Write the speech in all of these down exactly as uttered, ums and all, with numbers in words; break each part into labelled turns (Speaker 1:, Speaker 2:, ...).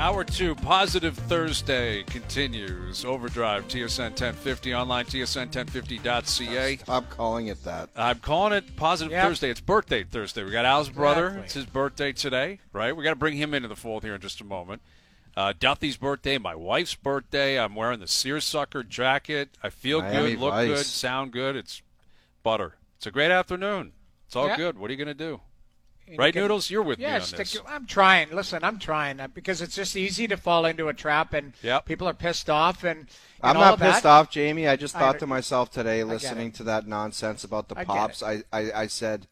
Speaker 1: Hour two, Positive Thursday continues. Overdrive, T S N ten fifty, online, T S N ten fifty dot C A.
Speaker 2: Stop calling it that.
Speaker 1: I'm calling it Positive
Speaker 3: Yep.
Speaker 1: Thursday. It's birthday Thursday. We got Al's brother.
Speaker 3: Exactly.
Speaker 1: It's his birthday today, right? We got to bring him into the fold here in just a moment. Uh, Duffy's birthday, my wife's birthday. I'm wearing the seersucker jacket. I feel
Speaker 2: Miami
Speaker 1: good, look
Speaker 2: Vice.
Speaker 1: good, sound good. It's butter. It's a great afternoon. It's all
Speaker 3: Yeah.
Speaker 1: good. What are you going to do?
Speaker 3: And
Speaker 1: Right,
Speaker 3: you can-
Speaker 1: Noodles? You're with
Speaker 3: yeah,
Speaker 1: me on
Speaker 3: stick
Speaker 1: this.
Speaker 3: your- I'm trying. Listen, I'm trying uh, because it's just easy to fall into a trap, and
Speaker 1: Yep.
Speaker 3: people are pissed off. And, and
Speaker 2: I'm
Speaker 3: all
Speaker 2: not
Speaker 3: of that.
Speaker 2: pissed off, Jamie. I just
Speaker 3: I
Speaker 2: thought
Speaker 3: under-
Speaker 2: to myself today,
Speaker 3: get
Speaker 2: listening
Speaker 3: it.
Speaker 2: to that nonsense about the
Speaker 3: I get
Speaker 2: pops,
Speaker 3: it.
Speaker 2: I, I, I said,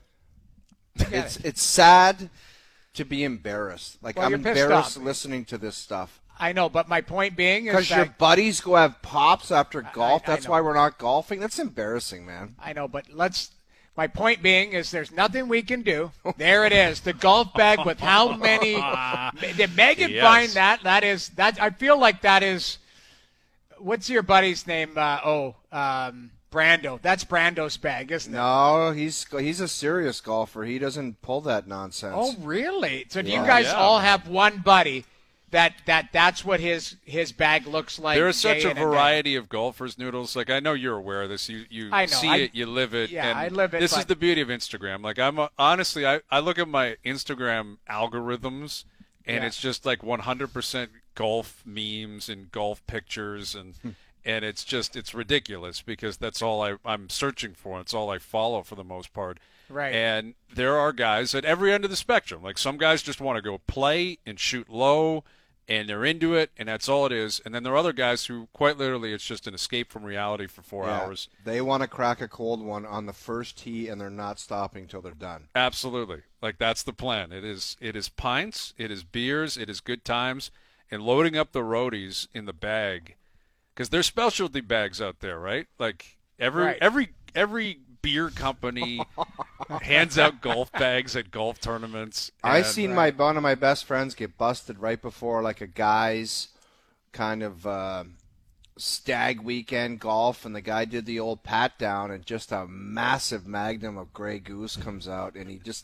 Speaker 3: get
Speaker 2: it's
Speaker 3: it.
Speaker 2: it's sad to be embarrassed. Like,
Speaker 3: Well,
Speaker 2: I'm
Speaker 3: you're pissed
Speaker 2: embarrassed
Speaker 3: off.
Speaker 2: listening to this stuff.
Speaker 3: I know, but my point being is
Speaker 2: Because your
Speaker 3: that
Speaker 2: buddies go have pops after golf.
Speaker 3: I
Speaker 2: That's
Speaker 3: know.
Speaker 2: why we're not golfing. That's embarrassing, man.
Speaker 3: I know, but let's. My point being is there's nothing we can do. There it is, the golf bag with how many? Did Megan
Speaker 1: Yes.
Speaker 3: find that? That is that. I feel like that is. What's your buddy's name? Uh, oh, um, Brando. That's Brando's bag, isn't it?
Speaker 2: No, he's he's a serious golfer. He doesn't pull that nonsense.
Speaker 3: Oh, really? So do you
Speaker 2: Yeah.
Speaker 3: guys
Speaker 1: Yeah.
Speaker 3: all have one buddy that that that's what his his bag looks like?
Speaker 1: There is such
Speaker 3: day
Speaker 1: a
Speaker 3: in and day out?
Speaker 1: variety of golfers, Noodles. Like, I know you're aware of this. You you
Speaker 3: I know.
Speaker 1: see
Speaker 3: I-
Speaker 1: it, you live it.
Speaker 3: yeah,
Speaker 1: and
Speaker 3: I live it,
Speaker 1: This is
Speaker 3: but-
Speaker 1: the beauty of Instagram. Like, I'm a, honestly, I, I look at my Instagram algorithms, and
Speaker 3: Yeah.
Speaker 1: it's just like one hundred percent golf memes and golf pictures, and
Speaker 3: Hmm.
Speaker 1: and it's just it's ridiculous because that's all I, I'm searching for. It's all I follow for the most part.
Speaker 3: Right.
Speaker 1: And there are guys at every end of the spectrum. Like, some guys just want to go play and shoot low, and they're into it, and that's all it is. And then there are other guys who, quite literally, it's just an escape from reality for four
Speaker 2: Yeah.
Speaker 1: hours.
Speaker 2: They want to crack a cold one on the first tee, and they're not stopping till they're done.
Speaker 1: Absolutely. Like, that's the plan. It is it is pints, it is beers, it is good times, and loading up the roadies in the bag. Because there's specialty bags out there, right? Like, every
Speaker 3: Right.
Speaker 1: every every beer company hands out golf bags at golf tournaments.
Speaker 2: I
Speaker 1: and-
Speaker 2: seen my one of my best friends get busted right before like a guy's kind of uh, stag weekend golf, and the guy did the old pat down, and just a massive magnum of Grey Goose comes out, and he just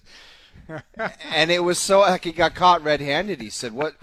Speaker 2: and it was so like he got caught red-handed. He said, "What?"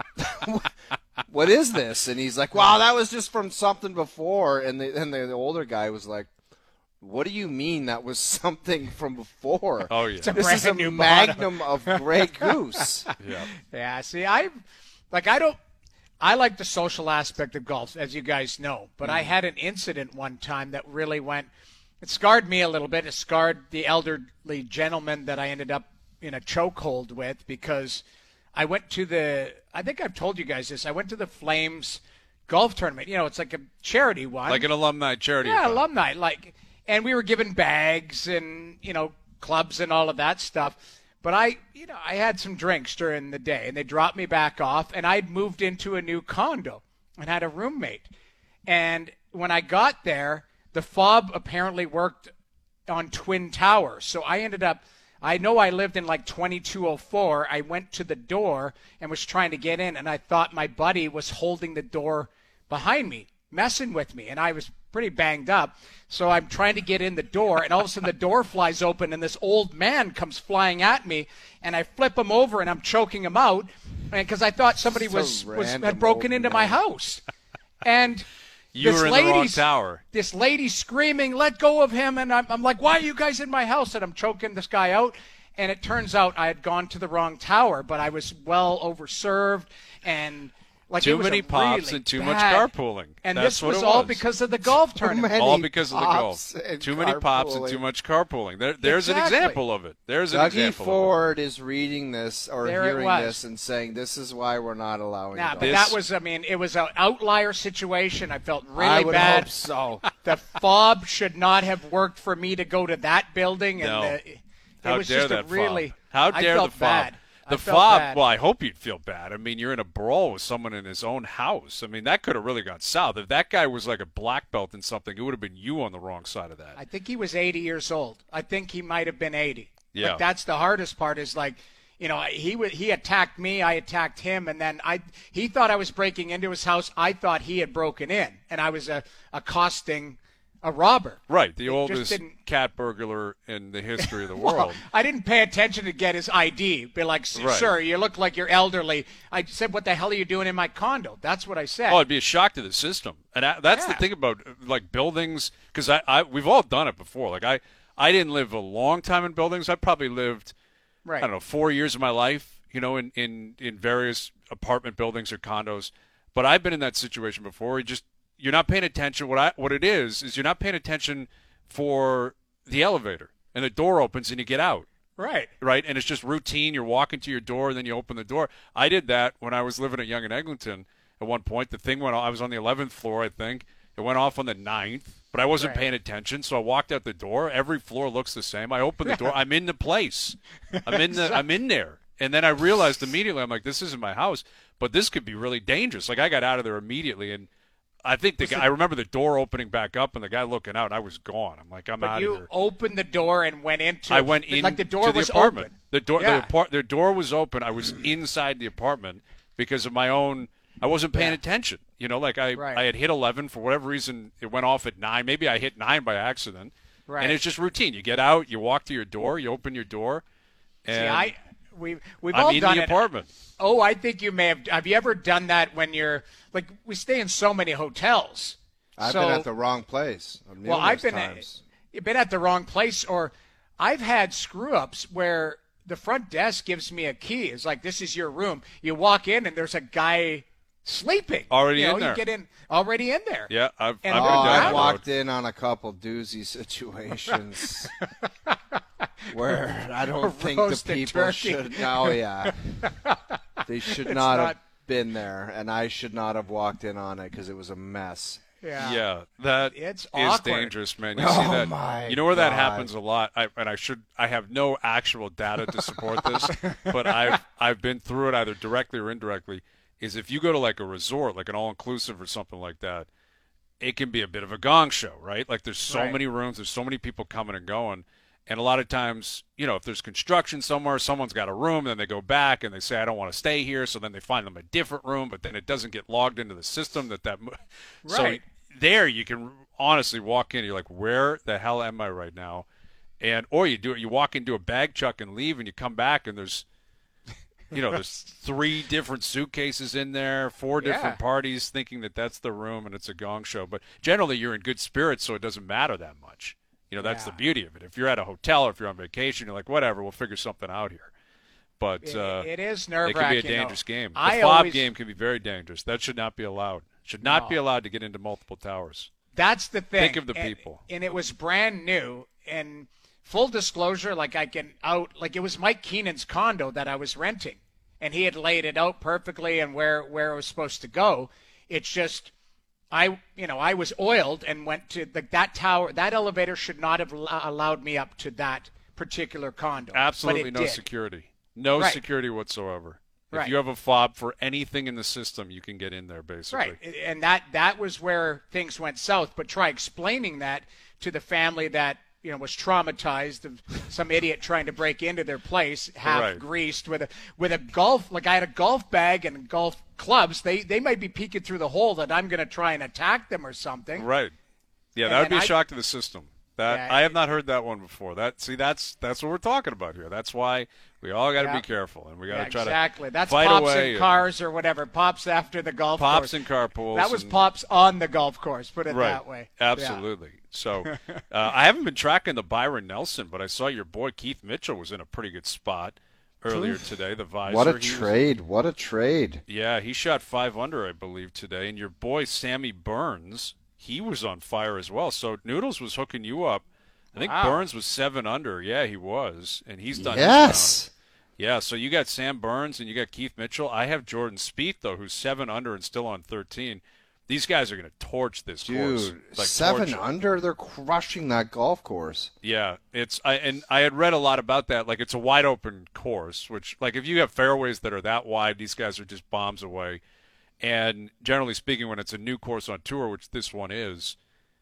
Speaker 2: What is this? And he's like, wow, that was just from something before. And the, and the, the older guy was like, what do you mean that was something from before?
Speaker 1: Oh, yeah.
Speaker 3: It's a
Speaker 2: This
Speaker 3: brand
Speaker 2: is a
Speaker 3: new bottle.
Speaker 2: magnum of Grey Goose.
Speaker 1: Yeah.
Speaker 3: Yeah, see, I like I don't I like the social aspect of golf, as you guys know, but I had an incident one time that really went it scarred me a little bit. It scarred the elderly gentleman that I ended up in a chokehold with because I went to the I think I've told you guys this. I went to the Flames golf tournament. You know, it's like a charity one.
Speaker 1: Like an alumni charity
Speaker 3: Yeah,
Speaker 1: event.
Speaker 3: alumni. Like, and we were given bags and you know clubs and all of that stuff. But I, you know, I had some drinks during the day, and they dropped me back off. And I'd moved into a new condo and had a roommate. And when I got there, the fob apparently worked on Twin Towers. So I ended up. I know I lived in like twenty-two oh four. I went to the door and was trying to get in, and I thought my buddy was holding the door behind me, messing with me, and I was pretty banged up. So I'm trying to get in the door, and all of a sudden the door flies open, and this old man comes flying at me, and I flip him over, and I'm choking him out, and because I thought somebody
Speaker 2: So
Speaker 3: was, was
Speaker 2: random
Speaker 3: had broken
Speaker 2: old
Speaker 3: into my
Speaker 2: man.
Speaker 3: house, and
Speaker 1: You
Speaker 3: this
Speaker 1: were in the wrong
Speaker 3: lady's-
Speaker 1: tower.
Speaker 3: This lady screaming, "Let go of him!" And I'm, I'm like, "Why are you guys in my house?" And I'm choking this guy out. And it turns out I had gone to the wrong tower, but I was well overserved and like
Speaker 1: Too
Speaker 3: it was
Speaker 1: many
Speaker 3: a
Speaker 1: pops
Speaker 3: really
Speaker 1: and too
Speaker 3: bad-
Speaker 1: much carpooling.
Speaker 3: And
Speaker 1: That's
Speaker 3: this
Speaker 1: what
Speaker 3: was
Speaker 1: it
Speaker 3: all
Speaker 1: was.
Speaker 3: because of the golf tournament.
Speaker 2: many
Speaker 1: All because of the
Speaker 2: pops
Speaker 1: golf.
Speaker 2: and
Speaker 1: Too many pops and
Speaker 2: carpooling.
Speaker 1: too much carpooling. There, there's
Speaker 3: Exactly.
Speaker 1: an example of it. There's an
Speaker 2: Dougie
Speaker 1: example
Speaker 2: Ford is reading this or
Speaker 3: There it
Speaker 2: hearing
Speaker 3: was.
Speaker 2: this and saying, this is why we're not allowing
Speaker 3: Nah,
Speaker 2: golf.
Speaker 3: but
Speaker 1: This-
Speaker 3: that was, I mean, it was an outlier situation. I felt really
Speaker 2: I would
Speaker 3: bad.
Speaker 2: hope so.
Speaker 3: The fob should not have worked for me to go to that building. And
Speaker 1: No.
Speaker 3: the, it
Speaker 1: How
Speaker 3: was
Speaker 1: dare
Speaker 3: just
Speaker 1: that
Speaker 3: a really,
Speaker 1: fob? How
Speaker 3: I
Speaker 1: dare
Speaker 3: felt
Speaker 1: the fob?
Speaker 3: bad.
Speaker 1: The
Speaker 3: I felt
Speaker 1: fob,
Speaker 3: bad.
Speaker 1: well, I hope you'd feel bad. I mean, you're in a brawl with someone in his own house. I mean, that could have really gone south. If that guy was like a black belt in something, it would have been you on the wrong side of that.
Speaker 3: I think he was eighty years old. I think he might have been eighty.
Speaker 1: Yeah.
Speaker 3: Like, that's the hardest part is like, you know, he wa- he attacked me, I attacked him, and then I he thought I was breaking into his house. I thought he had broken in, and I was uh, accosting a robber.
Speaker 1: Right, the
Speaker 3: It just
Speaker 1: oldest
Speaker 3: didn't-
Speaker 1: cat burglar in the history of the
Speaker 3: Well,
Speaker 1: world.
Speaker 3: I didn't pay attention to get his I D. Be like,
Speaker 1: Right.
Speaker 3: sir, you look like you're elderly. I said, what the hell are you doing in my condo? That's what I said.
Speaker 1: Oh, it'd be a shock to the system, and I, that's the
Speaker 3: Yeah.
Speaker 1: thing about like buildings, because I, I we've all done it before. Like I, I didn't live a long time in buildings. I probably lived,
Speaker 3: right.
Speaker 1: I don't know, four years of my life, you know, in in in various apartment buildings or condos. But I've been in that situation before. You just you're not paying attention. What I what it is is you're not paying attention for the elevator, and the door opens and you get out.
Speaker 3: Right.
Speaker 1: Right, and it's just routine. You're walking to your door, and then you open the door. I did that when I was living at Yonge and Eglinton. At one point, the thing went off. I was on the eleventh floor, I think. It went off on the ninth, but I wasn't
Speaker 3: Right.
Speaker 1: paying attention, so I walked out the door. Every floor looks the same. I opened the door. I'm in the place. I'm in the. I'm in there, and then I realized immediately. I'm like, this isn't my house, but this could be really dangerous. Like I got out of there immediately, and I think the guy. I remember the door opening back up, and the guy looking out. And I was gone. I'm like, I'm
Speaker 3: But
Speaker 1: out
Speaker 3: you
Speaker 1: of here.
Speaker 3: opened the door and went into.
Speaker 1: I went in
Speaker 3: like the door
Speaker 1: to the
Speaker 3: was
Speaker 1: apartment.
Speaker 3: open.
Speaker 1: The door,
Speaker 3: Yeah.
Speaker 1: the, apart, the door was open. I was inside the apartment because of my own. I wasn't paying
Speaker 3: Yeah.
Speaker 1: attention. You know, like I,
Speaker 3: Right.
Speaker 1: I had hit eleven for whatever reason. It went off at nine. Maybe I hit nine by accident.
Speaker 3: Right.
Speaker 1: And it's just routine. You get out, you walk to your door, you open your door, and
Speaker 3: See, I we we've
Speaker 1: I'm
Speaker 3: all
Speaker 1: in
Speaker 3: done
Speaker 1: the
Speaker 3: it.
Speaker 1: apartment.
Speaker 3: Oh, I think you may have. Have you ever done that when you're like we stay in so many hotels?
Speaker 2: I've
Speaker 3: so,
Speaker 2: been at the wrong place.
Speaker 3: well, I've been
Speaker 2: times.
Speaker 3: At, been at the wrong place, or I've had screw ups where the front desk gives me a key. It's like, this is your room. You walk in and there's a guy sleeping.
Speaker 1: Already
Speaker 3: you know,
Speaker 1: in there.
Speaker 3: You get in already in there.
Speaker 1: Yeah, I've,
Speaker 3: And-
Speaker 1: I've
Speaker 2: Oh,
Speaker 1: been down
Speaker 2: I
Speaker 1: that
Speaker 2: walked
Speaker 1: road.
Speaker 2: in on a couple doozy situations where I don't think the
Speaker 3: roasted
Speaker 2: people
Speaker 3: turkey.
Speaker 2: should. Oh yeah, they should not,
Speaker 3: not-
Speaker 2: have been there, and I should not have walked in on it because it was a mess.
Speaker 3: Yeah.
Speaker 1: Yeah, that
Speaker 3: It's
Speaker 1: is
Speaker 3: awkward.
Speaker 1: dangerous, man. You
Speaker 2: Oh,
Speaker 1: see that?
Speaker 2: my
Speaker 1: You know where that
Speaker 2: God.
Speaker 1: happens a lot, I, and I should. I have no actual data to support this, but I've I've been through it either directly or indirectly. Is if you go to like a resort, like an all-inclusive or something like that, it can be a bit of a gong show, right? Like there's so
Speaker 3: Right.
Speaker 1: many rooms, there's so many people coming and going, and a lot of times, you know, if there's construction somewhere, someone's got a room, then they go back and they say, I don't want to stay here, so then they find them a different room, but then it doesn't get logged into the system that that. mo- So
Speaker 3: Right.
Speaker 1: there you can honestly walk in, you're like, where the hell am I right now? And or you do it, you walk into a bag chuck and leave, and you come back and there's. You know, there's three different suitcases in there, four different
Speaker 3: Yeah.
Speaker 1: parties thinking that that's the room and it's a gong show. But generally, you're in good spirits, so it doesn't matter that much. You know, that's
Speaker 3: Yeah.
Speaker 1: the beauty of it. If you're at a hotel or if you're on vacation, you're like, whatever, we'll figure something out here. But
Speaker 3: It-
Speaker 1: uh,
Speaker 3: it is
Speaker 1: it
Speaker 3: nerve
Speaker 1: can
Speaker 3: wracking.
Speaker 1: be a dangerous game. The
Speaker 3: I
Speaker 1: fob
Speaker 3: always,
Speaker 1: game can be very dangerous. That should not be allowed. Should not
Speaker 3: No.
Speaker 1: be allowed to get into multiple towers.
Speaker 3: That's the thing.
Speaker 1: Think of the
Speaker 3: And-
Speaker 1: people.
Speaker 3: And it was brand new. And full disclosure, like I can out, like it was Mike Keenan's condo that I was renting, and he had laid it out perfectly and where where it was supposed to go. It's just, I you know I was oiled and went to like that tower. That elevator should not have al- allowed me up to that particular condo. but
Speaker 1: Absolutely
Speaker 3: it
Speaker 1: no
Speaker 3: did.
Speaker 1: security. No
Speaker 3: Right.
Speaker 1: security whatsoever. If
Speaker 3: Right.
Speaker 1: you have a fob for anything in the system, you can get in there, basically.
Speaker 3: Right, and that that was where things went south. But try explaining that to the family that you know was traumatized of some idiot trying to break into their place, half
Speaker 1: Right.
Speaker 3: greased with a with a golf like I had a golf bag and golf clubs. They they might be peeking through the hole that I'm going to try and attack them or something.
Speaker 1: Right. Yeah,
Speaker 3: And-
Speaker 1: that would
Speaker 3: and
Speaker 1: be a
Speaker 3: I-
Speaker 1: shock to the system. That
Speaker 3: Yeah,
Speaker 1: I have not heard that one before. That see, that's that's what we're talking about here. That's why we all got to
Speaker 3: Yeah.
Speaker 1: be careful, and we got to
Speaker 3: Yeah,
Speaker 1: try
Speaker 3: exactly.
Speaker 1: to
Speaker 3: That's
Speaker 1: fight
Speaker 3: pops
Speaker 1: away.
Speaker 3: in
Speaker 1: and-
Speaker 3: cars or whatever. Pops after the golf
Speaker 1: pops
Speaker 3: course.
Speaker 1: in carpools.
Speaker 3: That was
Speaker 1: and-
Speaker 3: pops on the golf course. Put it
Speaker 1: right.
Speaker 3: that way.
Speaker 1: Absolutely. So uh, I haven't been tracking the Byron Nelson, but I saw your boy Keith Mitchell was in a pretty good spot earlier today. The visor.
Speaker 2: What a
Speaker 1: He was-
Speaker 2: trade! What a trade!
Speaker 1: Yeah, he shot five under, I believe, today. And your boy Sammy Burns, he was on fire as well. So Noodles was hooking you up. I think
Speaker 3: Wow.
Speaker 1: Burns was seven under. Yeah, he was, and he's done. his
Speaker 2: Yes.
Speaker 1: round. Yeah, so you got Sam Burns and you got Keith Mitchell. I have Jordan Spieth though, who's seven under and still on thirteen. These guys are going to torch this course.
Speaker 2: Dude,
Speaker 1: Like,
Speaker 2: seven
Speaker 1: torch it.
Speaker 2: under, they're crushing that golf course.
Speaker 1: Yeah, it's I and I had read a lot about that. Like it's a wide open course, which like if you have fairways that are that wide, these guys are just bombs away. And generally speaking, when it's a new course on tour, which this one is,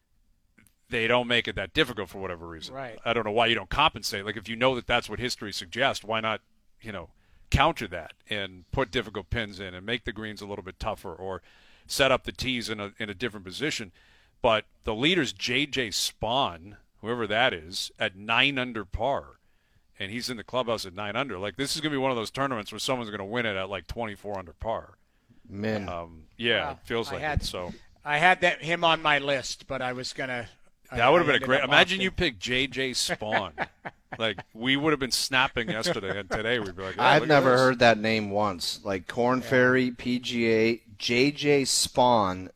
Speaker 1: they don't make it that difficult for whatever reason.
Speaker 3: Right.
Speaker 1: I don't know why you don't compensate. Like if you know that that's what history suggests, why not, you know, counter that and put difficult pins in and make the greens a little bit tougher or set up the tees in a in a different position. But the leader's J J Spawn, whoever that is, at nine under par. And he's in the clubhouse at nine under. Like, this is going to be one of those tournaments where someone's going to win it at like twenty-four under par.
Speaker 2: Man.
Speaker 1: Um, yeah,
Speaker 3: Well,
Speaker 1: it feels
Speaker 3: I
Speaker 1: like
Speaker 3: had-
Speaker 1: it. So
Speaker 3: I had that him on my list, but I was gonna.
Speaker 1: that would have been a
Speaker 3: ended
Speaker 1: great.
Speaker 3: up
Speaker 1: Imagine
Speaker 3: opting-
Speaker 1: you picked J J Spawn. Like, we would have been snapping yesterday, and today we'd be like, oh,
Speaker 2: I've
Speaker 1: look at
Speaker 2: never
Speaker 1: this.
Speaker 2: heard that name once. Like Corn Ferry, P G A, J J Spawn.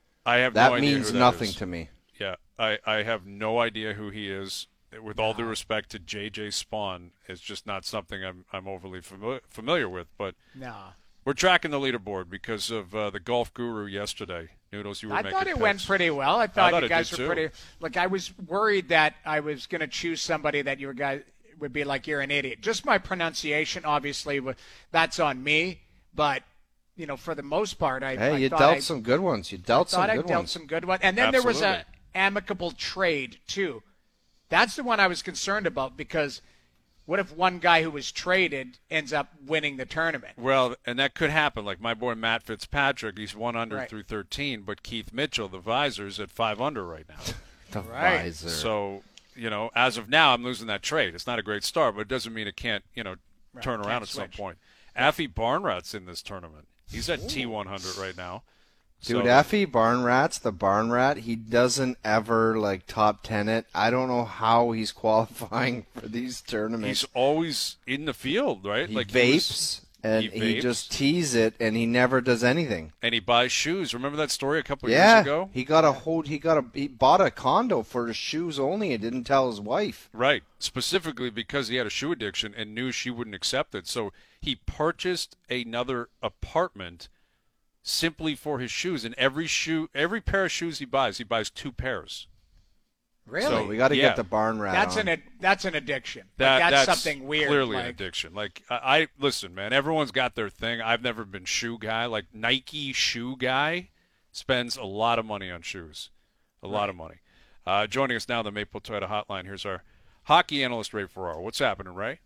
Speaker 1: I have
Speaker 2: That
Speaker 1: no idea
Speaker 2: means
Speaker 1: who that
Speaker 2: nothing
Speaker 1: is.
Speaker 2: to me.
Speaker 1: Yeah, I, I have no idea who he is. With all due respect to J J Spawn, it's just not something I'm I'm overly familiar familiar with. But
Speaker 3: Nah.
Speaker 1: we're tracking the leaderboard because of uh, the golf guru yesterday. Noodles, you were
Speaker 3: I
Speaker 1: making
Speaker 3: thought it
Speaker 1: picks.
Speaker 3: went pretty well. I thought,
Speaker 1: thought
Speaker 3: you
Speaker 1: it
Speaker 3: guys
Speaker 1: did,
Speaker 3: were
Speaker 1: too.
Speaker 3: pretty. Like, I was worried that I was going to choose somebody that you guys would be like, you're an idiot. Just my pronunciation, obviously, wa- that's on me. But you know, for the most part, I.
Speaker 2: Hey,
Speaker 3: I
Speaker 2: you
Speaker 3: thought
Speaker 2: dealt
Speaker 3: I,
Speaker 2: some good ones. You dealt some
Speaker 3: thought I
Speaker 2: good
Speaker 3: dealt
Speaker 2: ones.
Speaker 3: some good ones. And then there was
Speaker 1: Absolutely.
Speaker 3: a amicable trade too. That's the one I was concerned about because what if one guy who was traded ends up winning the tournament?
Speaker 1: Well, and that could happen. Like my boy Matt Fitzpatrick, he's one under
Speaker 3: Right.
Speaker 1: through thirteen, but Keith Mitchell, the visor's at five under right now.
Speaker 2: The
Speaker 3: Right.
Speaker 2: visor.
Speaker 1: So, you know, as of now, I'm losing that trade. It's not a great start, but it doesn't mean it can't, you know, turn
Speaker 3: can't
Speaker 1: around at some
Speaker 3: switch.
Speaker 1: point. Affy Barnrat's in this tournament. He's at T one hundred right now.
Speaker 2: Dude,
Speaker 1: So-
Speaker 2: Effie Barn Rats, the Barn Rat, he doesn't ever like top ten it. I don't know how he's qualifying for these tournaments.
Speaker 1: He's always in the field, right?
Speaker 2: he
Speaker 1: like
Speaker 2: vapes
Speaker 1: was-
Speaker 2: and
Speaker 1: he
Speaker 2: he,
Speaker 1: vapes.
Speaker 2: just tees it, and he never does anything.
Speaker 1: and he buys shoes. Remember that story a couple
Speaker 2: Yeah,
Speaker 1: years ago?
Speaker 2: he got a hold. He got a. He bought a condo for his shoes only, and didn't tell his wife.
Speaker 1: Right. Specifically because he had a shoe addiction and knew she wouldn't accept it. So he purchased another apartment simply for his shoes. And every shoe, every pair of shoes he buys, he buys two pairs.
Speaker 3: Really?
Speaker 1: So
Speaker 2: We got to
Speaker 1: yeah.
Speaker 2: get the Barn Rat
Speaker 3: that's
Speaker 2: on.
Speaker 3: an ad- that's an addiction. Like,
Speaker 1: That,
Speaker 3: that's, something weird.
Speaker 1: Clearly
Speaker 3: like,
Speaker 1: an addiction. Like I, I listen, man. Everyone's got their thing. I've never been shoe guy. Like Nike shoe guy spends a lot of money on shoes, a lot of money. Uh, joining us now on the Maple Toyota Hotline. Here's our hockey analyst Ray Ferraro. What's happening, Ray?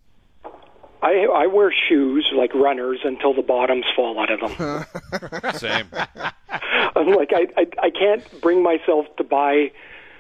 Speaker 4: I I wear shoes like runners until the bottoms fall out of them.
Speaker 1: Same.
Speaker 4: I'm like I, I I can't bring myself to buy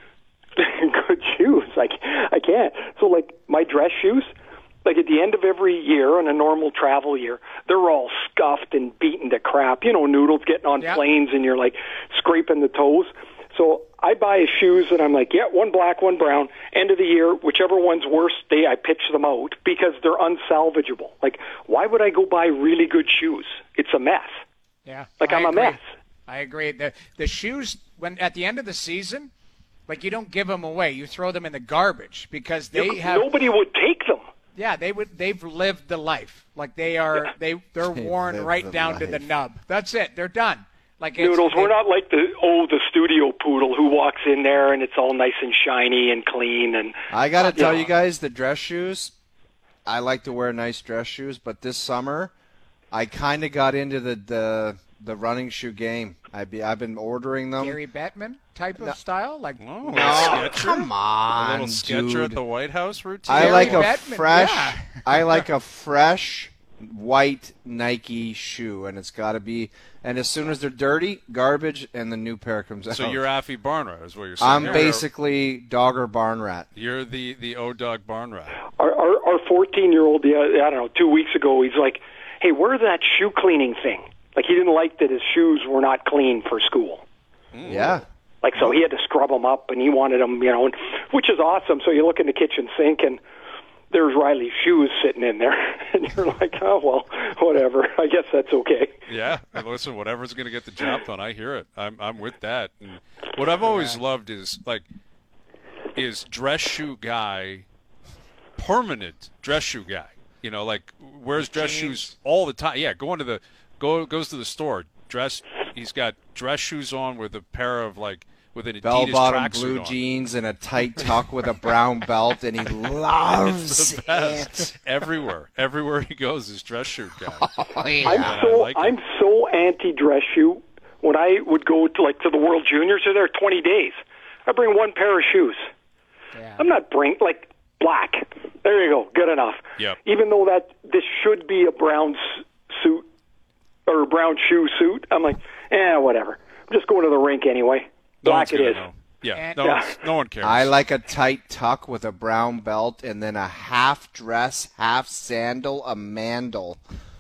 Speaker 4: good shoes. Like I can't. So like my dress shoes, like at the end of every year on a normal travel year, they're all scuffed and beaten to crap. You know, noodles getting on
Speaker 3: Yeah.
Speaker 4: planes and you're like scraping the toes. So I buy shoes and I'm like, yeah, one black, one brown. End of the year, whichever one's worse, they I pitch them out because they're unsalvageable. Like, why would I go buy really good shoes? It's a mess.
Speaker 3: Yeah.
Speaker 4: Like
Speaker 3: I
Speaker 4: I'm a
Speaker 3: agree.
Speaker 4: mess.
Speaker 3: I agree. The the shoes when at the end of the season, like you don't give them away. You throw them in the garbage because they
Speaker 4: You-
Speaker 3: have
Speaker 4: Nobody would take them.
Speaker 3: yeah, they would they've lived the life. Like they are
Speaker 4: Yeah.
Speaker 3: they they're
Speaker 2: They've
Speaker 3: worn
Speaker 2: lived
Speaker 3: right
Speaker 2: the
Speaker 3: down to the
Speaker 2: life.
Speaker 3: nub. That's it. They're done. Like it's,
Speaker 4: Noodles,
Speaker 3: they-
Speaker 4: we're not like the oh the studio poodle who walks in there and it's all nice and shiny and clean and
Speaker 2: I got to tell
Speaker 4: Yeah.
Speaker 2: you guys, the dress shoes. I like to wear nice dress shoes, but this summer, I kind of got into the, the the running shoe game. I be I've been ordering them.
Speaker 3: Gary Bettman type of style. Like
Speaker 1: Oh,
Speaker 2: No,
Speaker 1: Sketcher?
Speaker 2: come
Speaker 1: A
Speaker 2: on,
Speaker 1: little Sketcher
Speaker 2: dude.
Speaker 1: at the White House routine.
Speaker 2: I
Speaker 3: Gary
Speaker 2: like a
Speaker 3: Bettman,
Speaker 2: fresh.
Speaker 3: yeah.
Speaker 2: I like a fresh white Nike shoe, and it's got to be. And as soon as they're dirty, garbage, and the new pair comes out.
Speaker 1: So you're Affy Barnrat, is what you're saying.
Speaker 2: I'm
Speaker 1: You're-
Speaker 2: basically Dogger Barn Rat.
Speaker 1: You're the the O Dog Barn Rat.
Speaker 4: our our our fourteen year old, yeah, I don't know, two weeks ago, he's like, hey, where's that shoe cleaning thing? Like he didn't like that his shoes were not clean for school.
Speaker 2: Yeah.
Speaker 4: Like so, he had to scrub them up, and he wanted them, you know, and, which is awesome. So you look in the kitchen sink, and there's Riley's shoes sitting in there, and you're like, oh well, whatever. I guess that's okay.
Speaker 1: Yeah, and listen, whatever's going to get the job done, I hear it. I'm I'm with that. And what I've always loved is like is dress shoe guy, permanent dress shoe guy. You know, like wears dress shoes all the time. Yeah, going to the go goes to the store, dress. He's got dress shoes on with a pair of like with an Adidas
Speaker 2: Bell-bottom
Speaker 1: tracksuit
Speaker 2: blue
Speaker 1: on.
Speaker 2: jeans and a tight tuck with a brown belt, and he loves
Speaker 1: The best. Everywhere, everywhere he goes is dress shoe guy.
Speaker 2: it.
Speaker 4: I'm
Speaker 1: I
Speaker 4: so
Speaker 1: like it.
Speaker 4: I'm so anti dress shoe. When I would go to like to the World Juniors, they're there twenty days. I bring one pair of shoes.
Speaker 3: yeah.
Speaker 4: I'm not bring like black. There you go, good enough.
Speaker 1: Yep.
Speaker 4: Even though that this should be a brown s- suit or a brown shoe suit, I'm like, eh, whatever. I'm just going to the rink anyway. Black
Speaker 1: no
Speaker 4: it is.
Speaker 1: Know. Yeah,
Speaker 3: And-
Speaker 1: no,
Speaker 4: Yeah.
Speaker 1: one's- no one cares.
Speaker 2: I like a tight tuck with a brown belt and then a half dress, half sandal, a mandal.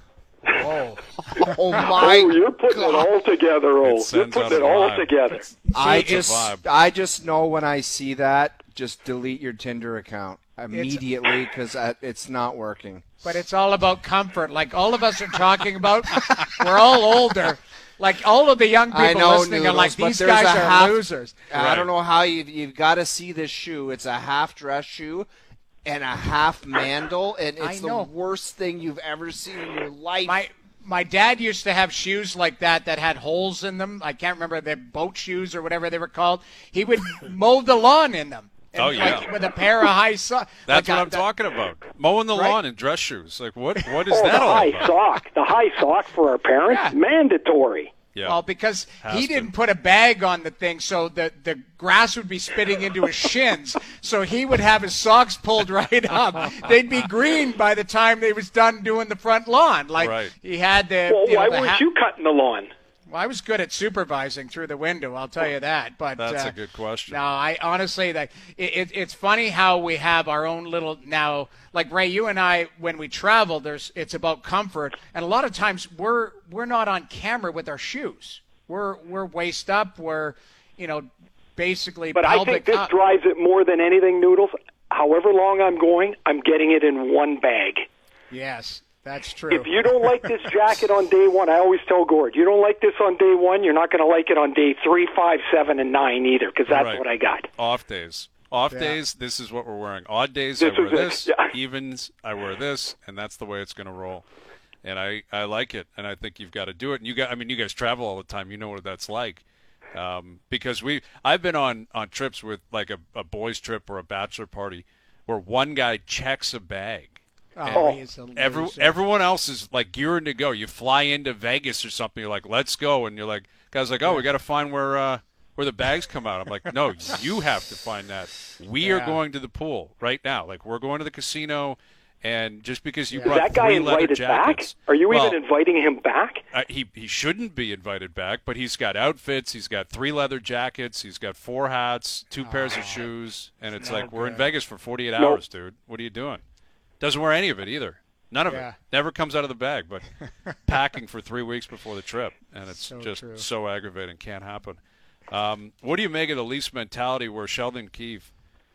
Speaker 3: Whoa.
Speaker 2: Oh my
Speaker 4: Oh, you're putting
Speaker 2: God.
Speaker 4: it all together,
Speaker 1: It
Speaker 4: oh. You're
Speaker 1: sends
Speaker 4: putting
Speaker 1: out
Speaker 4: it
Speaker 1: a
Speaker 4: all
Speaker 1: vibe.
Speaker 4: together.
Speaker 2: I
Speaker 1: It's a
Speaker 2: just,
Speaker 1: vibe.
Speaker 2: I just know when I see that, just delete your Tinder account immediately because it's not working.
Speaker 3: But it's all about comfort. Like all of us are talking about, we're all older. Like all of the young people
Speaker 2: I know,
Speaker 3: listening are
Speaker 2: Noodles,
Speaker 3: like,
Speaker 2: but
Speaker 3: these
Speaker 2: there's
Speaker 3: guys
Speaker 2: a
Speaker 3: are
Speaker 2: half-
Speaker 3: losers.
Speaker 2: I
Speaker 1: Right.
Speaker 2: don't know how you you've got to see this shoe. It's a half dress shoe and a half mandal, and
Speaker 3: I
Speaker 2: it's the
Speaker 3: know.
Speaker 2: worst thing you've ever seen in your life.
Speaker 3: My my dad used to have shoes like that that had holes in them. I can't remember, the boat shoes or whatever they were called. He would mow the lawn in them. And
Speaker 1: Oh, yeah.
Speaker 3: like, with a pair of high socks.
Speaker 1: That's
Speaker 3: like
Speaker 1: what
Speaker 3: a-
Speaker 1: I'm
Speaker 3: that-
Speaker 1: talking about. Mowing the
Speaker 3: Right?
Speaker 1: lawn in dress shoes. Like, what? What is
Speaker 4: Oh,
Speaker 1: that
Speaker 4: the
Speaker 1: all
Speaker 4: high
Speaker 1: about?
Speaker 4: sock. The high sock for our parents,
Speaker 3: Yeah.
Speaker 4: mandatory.
Speaker 1: Yeah.
Speaker 3: Well, because
Speaker 1: Has
Speaker 3: he
Speaker 1: to.
Speaker 3: didn't put a bag on the thing, so the, the grass would be spitting into his shins. So he would have his socks pulled right up. They'd be green by the time they was done doing the front lawn. Like
Speaker 1: Right.
Speaker 3: he had the.
Speaker 4: Well,
Speaker 3: you know,
Speaker 4: why
Speaker 3: the
Speaker 4: weren't
Speaker 3: ha-
Speaker 4: you cutting the lawn?
Speaker 3: Well, I was good at supervising through the window. I'll tell you that. But
Speaker 1: That's
Speaker 3: uh,
Speaker 1: a good question.
Speaker 3: No, I honestly, like it, it, it's funny how we have our own little now. Like Ray, you and I, when we travel, there's it's about comfort, and a lot of times we're we're not on camera with our shoes. We're we're waist up. We're you know basically.
Speaker 4: But I
Speaker 3: pelvic
Speaker 4: think this
Speaker 3: up.
Speaker 4: drives it more than anything, Noodles. However long I'm going, I'm getting it in one bag.
Speaker 3: Yes, that's true.
Speaker 4: If you don't like this jacket on day one, I always tell Gord, you don't like this on day one, you're not going to like it on day three, five, seven, and nine either, because that's
Speaker 1: Right.
Speaker 4: what I got.
Speaker 1: Off days. Off
Speaker 3: Yeah.
Speaker 1: days, this is what we're wearing. Odd days,
Speaker 4: This
Speaker 1: I wear
Speaker 4: is it.
Speaker 1: this.
Speaker 4: Yeah.
Speaker 1: Evens, I wear this, and that's the way it's going to roll. And I, I like it, and I think you've got to do it. And you got, I mean, you guys travel all the time. You know what that's like. Um, because we, I've been on, on trips with like a, a boys' trip or a bachelor party where one guy checks a bag.
Speaker 3: oh, he is a
Speaker 1: Every,
Speaker 3: loser.
Speaker 1: everyone else is like gearing to go. You fly into Vegas or something. You're like, let's go. And you're like, guys, like, oh, we got to find where uh, where the bags come out. I'm like, no, you have to find that. We are
Speaker 3: Yeah.
Speaker 1: going to the pool right now. Like, we're going to the casino. And just because you
Speaker 3: Yeah.
Speaker 1: brought
Speaker 4: Is that guy
Speaker 1: three leather
Speaker 4: invited back?
Speaker 1: jackets,
Speaker 4: Are you
Speaker 1: well,
Speaker 4: even inviting him back?
Speaker 1: uh, he he shouldn't be invited back, but he's got outfits. He's got three leather jackets. He's got four hats, two pairs of shoes, and it's
Speaker 3: no
Speaker 1: like we're in
Speaker 3: good.
Speaker 1: Vegas for forty-eight
Speaker 4: Nope.
Speaker 1: hours, dude. What are you doing? Doesn't wear any of it either. None of
Speaker 3: Yeah.
Speaker 1: it. Never comes out of the bag, but packing for three weeks before the trip, and it's
Speaker 3: So
Speaker 1: just
Speaker 3: true.
Speaker 1: so aggravating. Can't happen. Um, what do you make of the Leafs mentality where Sheldon Keefe?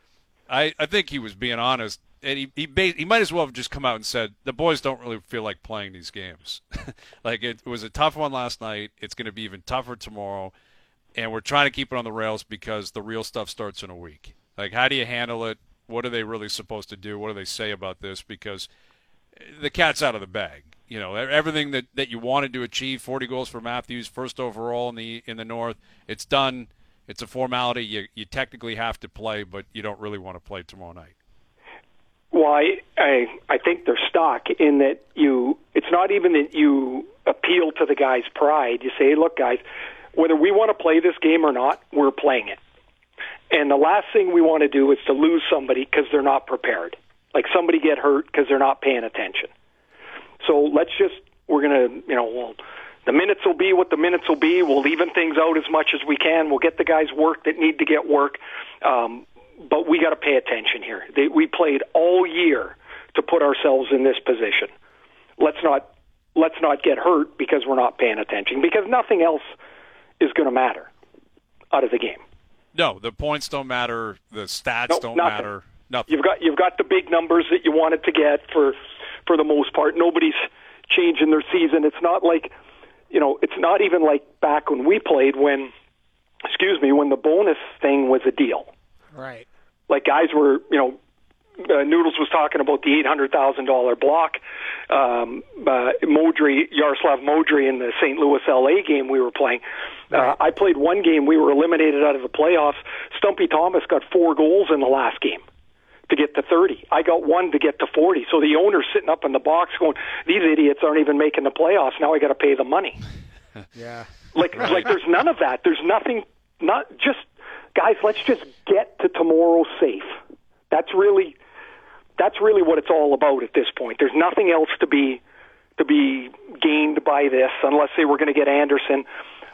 Speaker 1: I, I think he was being honest, and he he, ba- he might as well have just come out and said the boys don't really feel like playing these games. Like it, it was a tough one last night. It's going to be even tougher tomorrow, and we're trying to keep it on the rails because the real stuff starts in a week. Like, how do you handle it? What are they really supposed to do? What do they say about this? Because the cat's out of the bag. You know, everything that, that you wanted to achieve, forty goals for Matthews, first overall in the in the North, it's done. It's a formality. You you technically have to play, but you don't really want to play tomorrow night.
Speaker 4: Well, I, I I think they're stuck in that you. It's not even that you appeal to the guy's pride. You say, look, guys, whether we want to play this game or not, we're playing it. And the last thing we want to do is to lose somebody because they're not prepared. Like somebody get hurt because they're not paying attention. So let's just, we're going to, you know, well, the minutes will be what the minutes will be. We'll even things out as much as we can. We'll get the guys work that need to get work. Um, but we got to pay attention here. They, we played all year to put ourselves in this position. Let's not, let's not get hurt because we're not paying attention, because nothing else is going to matter out of the game.
Speaker 1: No, the points don't matter. The stats
Speaker 4: No,
Speaker 1: don't
Speaker 4: nothing.
Speaker 1: matter. Nothing.
Speaker 4: You've got you've got the big numbers that you wanted to get for for the most part. Nobody's changing their season. It's not like, you know, it's not even like back when we played when, excuse me, when the bonus thing was a deal.
Speaker 3: Right.
Speaker 4: Like guys were, you know, uh, Noodles was talking about the eight hundred thousand dollar block. Um, uh, Modry, Yaroslav Modry in the Saint Louis L A game we were playing. Uh, I played one game. We were eliminated out of the playoffs. Stumpy Thomas got four goals in the last game to get to thirty. I got one to get to forty. So the owner's sitting up in the box going, these idiots aren't even making the playoffs. Now I got to pay the money.
Speaker 3: Yeah.
Speaker 4: Like, like there's none of that. There's nothing, not just, guys, let's just get to tomorrow safe. That's really, that's really what it's all about at this point. There's nothing else to be, to be gained by this unless they were going to get Anderson.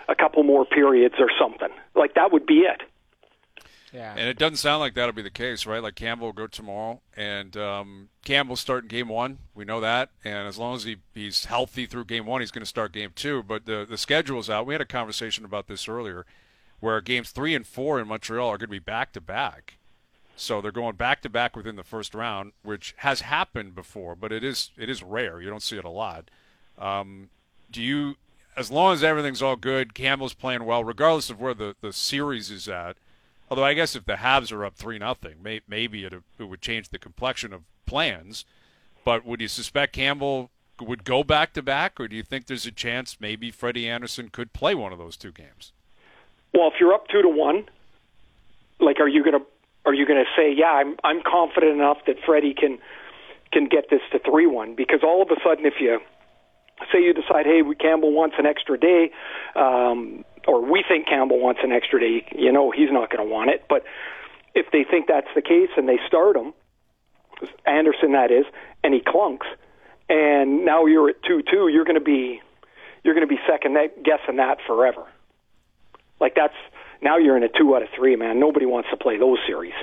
Speaker 4: a couple more periods or something. Like, that would be it.
Speaker 3: Yeah.
Speaker 1: And it doesn't sound like that'll be the case, right? Like Campbell will go tomorrow, and um, Campbell's starting game one. We know that. And as long as he, he's healthy through game one, he's going to start game two. But the, the schedule's out. We had a conversation about this earlier, where games three and four in Montreal are going to be back-to-back. So they're going back-to-back within the first round, which has happened before, but it is it is rare. You don't see it a lot. Um, do you, as long as everything's all good, Campbell's playing well, regardless of where the, the series is at, although I guess if the Habs are up three nothing, may, maybe it, it would change the complexion of plans. But would you suspect Campbell would go back-to-back, or do you think there's a chance maybe Freddie Anderson could play one of those two games?
Speaker 4: Well, if you're up two to one, like, are you going to are you going to say, yeah, I'm I'm confident enough that Freddie can can get this to three one? Because all of a sudden, if you say you decide, hey, Campbell wants an extra day, um, or we think Campbell wants an extra day, you know he's not going to want it. But if they think that's the case and they start him, Anderson that is, and he clunks, and now you're at two two, you're going to be you're going to be second guessing that forever. Like, that's now you're in a two out of three, man. Nobody wants to play those series.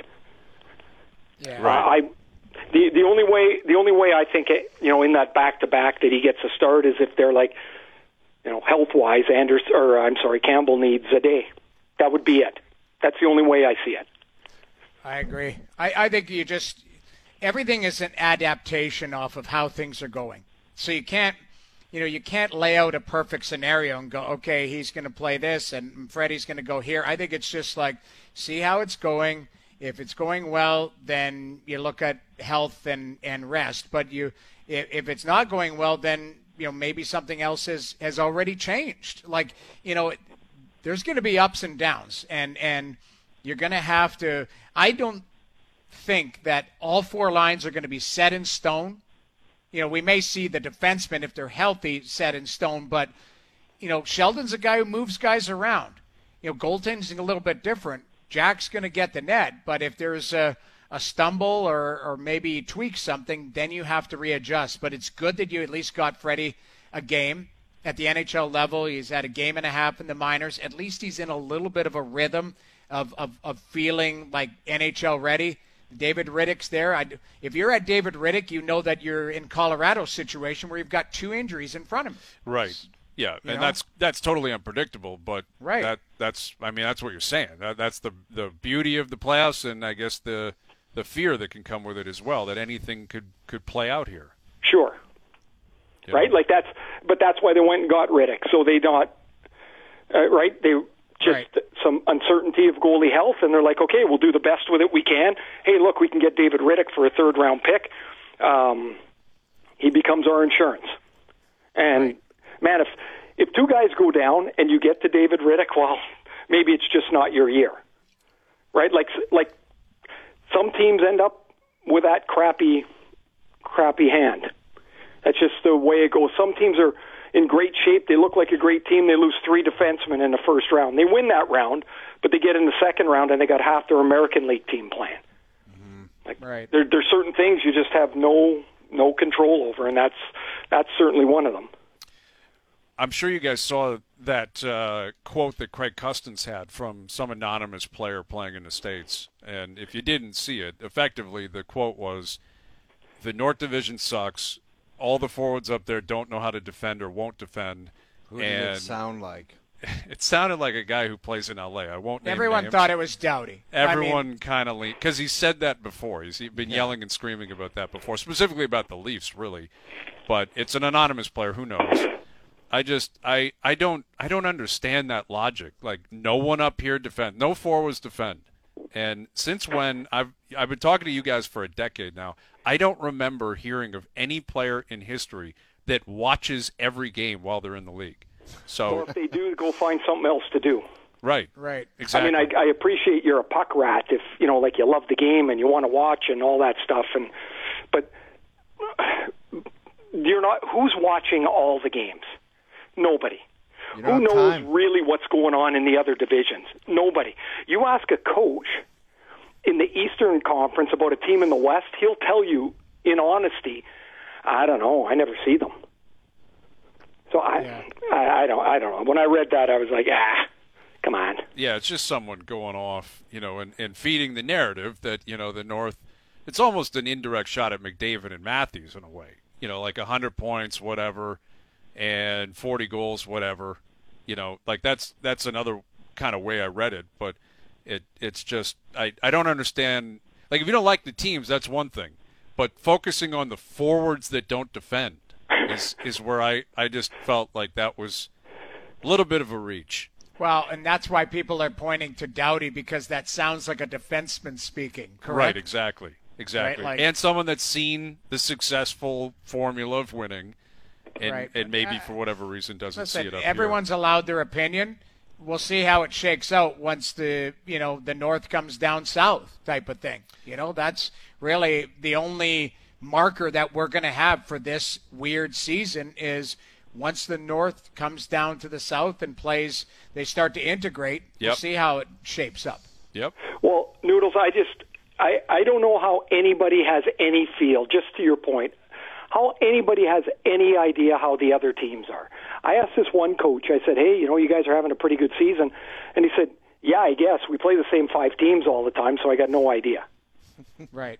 Speaker 3: Yeah.
Speaker 1: Right.
Speaker 4: Uh, I the the only way the only way I think it, you know in that back to back that he gets a start is if they're like, you know, health wise, Anders or I'm sorry, Campbell needs a day. That would be it. That's the only way I see it.
Speaker 3: I agree. I, I think you just everything is an adaptation off of how things are going. So you can't, you know, you can't lay out a perfect scenario and go, okay, he's going to play this and Freddie's going to go here. I think it's just like, see how it's going. If it's going well, then you look at health and, and rest. But you, if, if it's not going well, then, you know, maybe something else has, has already changed. Like, you know, there's going to be ups and downs, and, and you're going to have to – I don't think that all four lines are going to be set in stone. You know, we may see the defensemen, if they're healthy, set in stone, but, you know, Sheldon's a guy who moves guys around. You know, goaltending's a little bit different. Jack's going to get the net, but if there's a, a stumble or, or maybe tweak something, then you have to readjust. But it's good that you at least got Freddie a game at the N H L level. He's had a game and a half in the minors. At least he's in a little bit of a rhythm of, of, of feeling like N H L ready. David Riddick's there. I, if you're at David Riddick, you know that you're in Colorado's situation where you've got two injuries in front of him.
Speaker 1: Right. Yeah,
Speaker 3: You
Speaker 1: and
Speaker 3: know?
Speaker 1: that's that's totally unpredictable, but
Speaker 3: Right.
Speaker 1: that that's I mean that's what you're saying. That, that's the the beauty of the playoffs, and I guess the the fear that can come with it as well, that anything could could play out here.
Speaker 4: Sure.
Speaker 1: You
Speaker 4: Right?
Speaker 1: know?
Speaker 4: Like that's, but that's why they went and got Riddick. So they not, uh, right? They just
Speaker 3: Right.
Speaker 4: some uncertainty of goalie health, and they're like, okay, we'll do the best with it we can. Hey, look, we can get David Riddick for a third round pick. Um, he becomes our insurance. And
Speaker 3: Right.
Speaker 4: man, if if two guys go down and you get to David Riddick, well, maybe it's just not your year, right? Like like some teams end up with that crappy crappy hand. That's just the way it goes. Some teams are in great shape. They look like a great team. They lose three defensemen in the first round. They win that round, but they get in the second round and they got half their American League team playing. Mm-hmm. Like,
Speaker 3: Right.
Speaker 4: there, there's certain things you just have no no control over, and that's that's certainly one of them.
Speaker 1: I'm sure you guys saw that uh, quote that Craig Custance had from some anonymous player playing in the States. And if you didn't see it, effectively the quote was, the North Division sucks. All the forwards up there don't know how to defend or won't defend.
Speaker 2: Who did
Speaker 1: and
Speaker 2: it sound like?
Speaker 1: it sounded like a guy who plays in L A. I won't name
Speaker 3: Everyone
Speaker 1: names.
Speaker 3: thought it was Doughty.
Speaker 1: Everyone
Speaker 3: I mean,
Speaker 1: kind of leaned, because he said that before. He's been yelling and screaming about that before, specifically about the Leafs, really. But it's an anonymous player. Who knows? I just I I don't I don't understand that logic. Like, no one up here defend, no forwards defend. And since when I've I've been talking to you guys for a decade now, I don't remember hearing of any player in history that watches every game while they're in the league. So
Speaker 4: Or if they do, go find something else to do.
Speaker 1: right,
Speaker 3: Right.
Speaker 1: exactly.
Speaker 4: I mean, I, I appreciate you're a puck rat if, you know, like you love the game and you want to watch and all that stuff. And but you're not, who's watching all the games? Nobody.
Speaker 2: You don't
Speaker 4: Who
Speaker 2: have
Speaker 4: knows
Speaker 2: time.
Speaker 4: really what's going on in the other divisions? Nobody. You ask a coach in the Eastern Conference about a team in the West, he'll tell you in honesty, I don't know, I never see them. So I,
Speaker 3: Yeah.
Speaker 4: I, I don't, I don't know. When I read that, I was like, ah, come on.
Speaker 1: Yeah, it's just someone going off, you know, and, and feeding the narrative that, you know, the North, it's almost an indirect shot at McDavid and Matthews in a way. You know, like one hundred points, whatever, and forty goals, whatever. You know, like that's that's another kind of way I read it, but it it's just, I, I don't understand. Like, if you don't like the teams, that's one thing. But focusing on the forwards that don't defend is, is where I, I just felt like that was a little bit of a reach.
Speaker 3: Well, and that's why people are pointing to Doughty, because that sounds like a defenseman speaking, correct?
Speaker 1: Right, exactly. Exactly.
Speaker 3: Right, like-
Speaker 1: and someone that's seen the successful formula of winning and,
Speaker 3: Right.
Speaker 1: and maybe for whatever reason doesn't
Speaker 3: Listen,
Speaker 1: see it up
Speaker 3: everyone's
Speaker 1: here.
Speaker 3: allowed their opinion. We'll see how it shakes out once the you know the North comes down south type of thing. You know, that's really the only marker that we're going to have for this weird season is once the North comes down to the south and plays, they start to integrate. We'll
Speaker 1: Yep.
Speaker 3: see how it shapes up.
Speaker 1: Yep.
Speaker 4: Well, Noodles, I just, I, I don't know how anybody has any feel, just to your point, how anybody has any idea how the other teams are. I asked this one coach, I said, hey, you know, you guys are having a pretty good season. And he said, yeah, I guess. We play the same five teams all the time, so I got no idea.
Speaker 3: Right.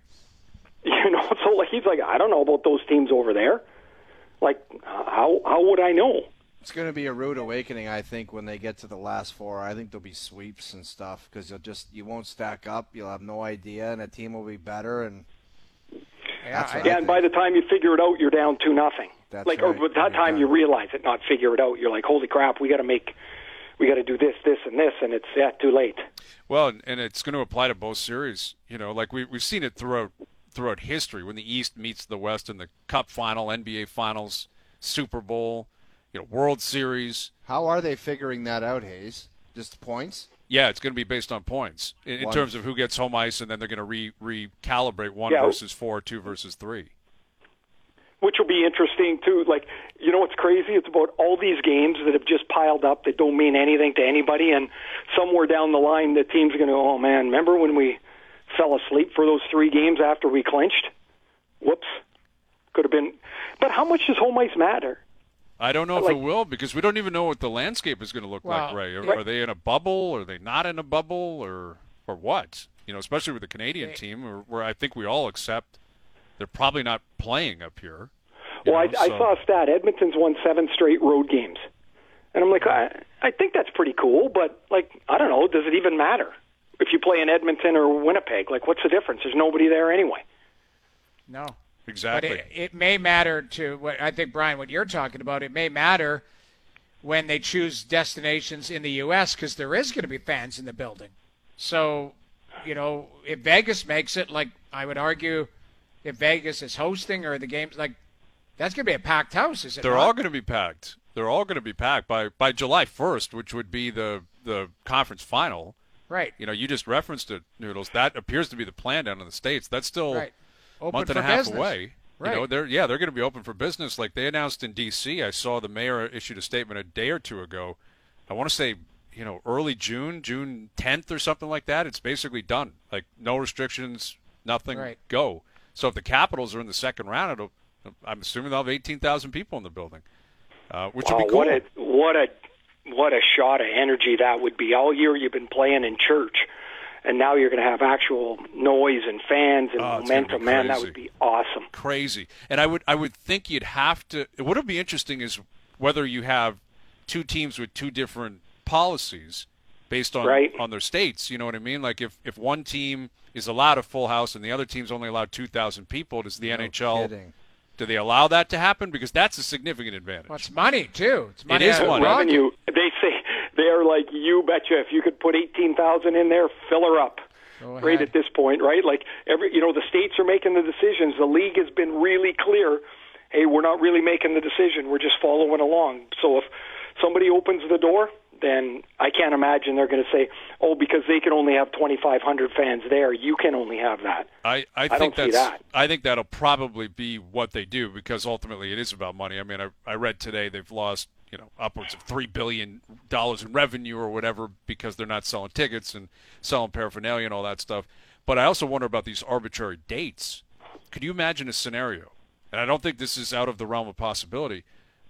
Speaker 4: You know, so like he's like, I don't know about those teams over there. Like, how how would I know?
Speaker 2: It's going to be a rude awakening, I think, when they get to the last four. I think there'll be sweeps and stuff because you'll just you won't stack up. You'll have no idea, and a team will be better. And
Speaker 3: Yeah,
Speaker 2: That's
Speaker 3: I-
Speaker 2: what
Speaker 4: Yeah, and by the time you figure it out, you're down two nothing.
Speaker 2: That's
Speaker 4: like, or
Speaker 2: right.
Speaker 4: by that
Speaker 2: You're
Speaker 4: time
Speaker 2: done.
Speaker 4: you realize it, not figure it out. You're like, holy crap, we got to make, we got to do this, this, and this, and it's yeah, too late.
Speaker 1: Well, and, and it's going to apply to both series. You know, like we, we've seen it throughout throughout history when the East meets the West in the Cup Final, N B A Finals, Super Bowl, you know, World Series.
Speaker 2: how are they figuring that out, Hayes? Just points?
Speaker 1: Yeah, it's going to be based on points in, in
Speaker 2: One.
Speaker 1: terms of who gets home ice, and then they're going to re recalibrate one
Speaker 4: Yeah.
Speaker 1: versus four, two versus three.
Speaker 4: Which will be interesting too. Like, you know what's crazy? It's about all these games that have just piled up that don't mean anything to anybody, and somewhere down the line, the team's going to, oh man, remember when we fell asleep for those three games after we clinched? Whoops, could have been. But how much does home ice matter?
Speaker 1: I don't know if
Speaker 4: Like-
Speaker 1: it will because we don't even know what the landscape is going to look like,
Speaker 3: Well,
Speaker 1: Ray. Are,
Speaker 4: right.
Speaker 1: are they in a bubble? Are they not in a bubble? Or or what? You know, especially with the Canadian
Speaker 3: They-
Speaker 1: team, where, where I think we all accept they're probably not playing up here. you
Speaker 4: Well,
Speaker 1: know,
Speaker 4: I, I
Speaker 1: so-
Speaker 4: saw a stat. Edmonton's won seven straight road games. And I'm like, I, I think that's pretty cool, but, like, I don't know, does it even matter? If you play in Edmonton or Winnipeg, like, what's the difference? There's nobody there anyway.
Speaker 3: No.
Speaker 1: Exactly.
Speaker 3: But it, it may matter to what I think, Brian, what you're talking about. It may matter when they choose destinations in the U S because there is going to be fans in the building. So, you know, if Vegas makes it, like I would argue, if Vegas is hosting or the games, like that's going to be a packed house, is it?
Speaker 1: They're
Speaker 3: not?
Speaker 1: all going to be packed. They're all going to be packed by by July first, which would be the the conference final.
Speaker 3: right.
Speaker 1: You know, you just referenced it, Noodles. That appears to be the plan down in the States. That's still
Speaker 3: Right.
Speaker 1: a
Speaker 3: Open
Speaker 1: month and
Speaker 3: for
Speaker 1: a half
Speaker 3: business.
Speaker 1: away.
Speaker 3: Right.
Speaker 1: You know, they're yeah, they're going to be open for business. Like they announced in D C, I saw the mayor issued a statement a day or two ago. I want to say, you know, early June, June tenth or something like that. It's basically done. Like no restrictions, nothing.
Speaker 3: Right.
Speaker 1: Go. So if the Capitals are in the second round, it'll, I'm assuming they'll have eighteen thousand people in the building, uh, which
Speaker 4: Wow,
Speaker 1: would be cool.
Speaker 4: what a what a what a shot of energy that would be. All year you've been playing in church, and now you're going to have actual noise and fans and
Speaker 1: Oh, it's gonna be
Speaker 4: momentum. Man, that
Speaker 1: crazy.
Speaker 4: would be awesome.
Speaker 1: Crazy. And I would I would think you'd have to. What would be interesting is whether you have two teams with two different policies based on
Speaker 4: Right.
Speaker 1: on their states. You know what I mean? Like if if one team is allowed a full house and the other team's only allowed two thousand people, does the
Speaker 2: No
Speaker 1: N H L
Speaker 2: kidding.
Speaker 1: do they allow that to happen? Because that's a significant advantage.
Speaker 3: Well, it's money too. It's money.
Speaker 1: is
Speaker 3: out of
Speaker 1: money.
Speaker 3: pocket.
Speaker 4: Revenue. They say they're like, you betcha. If you could put eighteen thousand in there, fill her up.
Speaker 3: Go
Speaker 4: Right
Speaker 3: ahead.
Speaker 4: at this point, right? Like every, you know, the states are making the decisions. The league has been really clear. Hey, we're not really making the decision. We're just following along. So if somebody opens the door, then I can't imagine they're going to say, "Oh, because they can only have twenty-five hundred fans there, you can only have that."
Speaker 1: I, I
Speaker 4: don't
Speaker 1: think
Speaker 4: see
Speaker 1: that's
Speaker 4: that.
Speaker 1: I think that'll probably be what they do because ultimately it is about money. I mean, I, I read today they've lost you know upwards of three billion dollars in revenue or whatever because they're not selling tickets and selling paraphernalia and all that stuff. But I also wonder about these arbitrary dates. Could you imagine a scenario? And I don't think this is out of the realm of possibility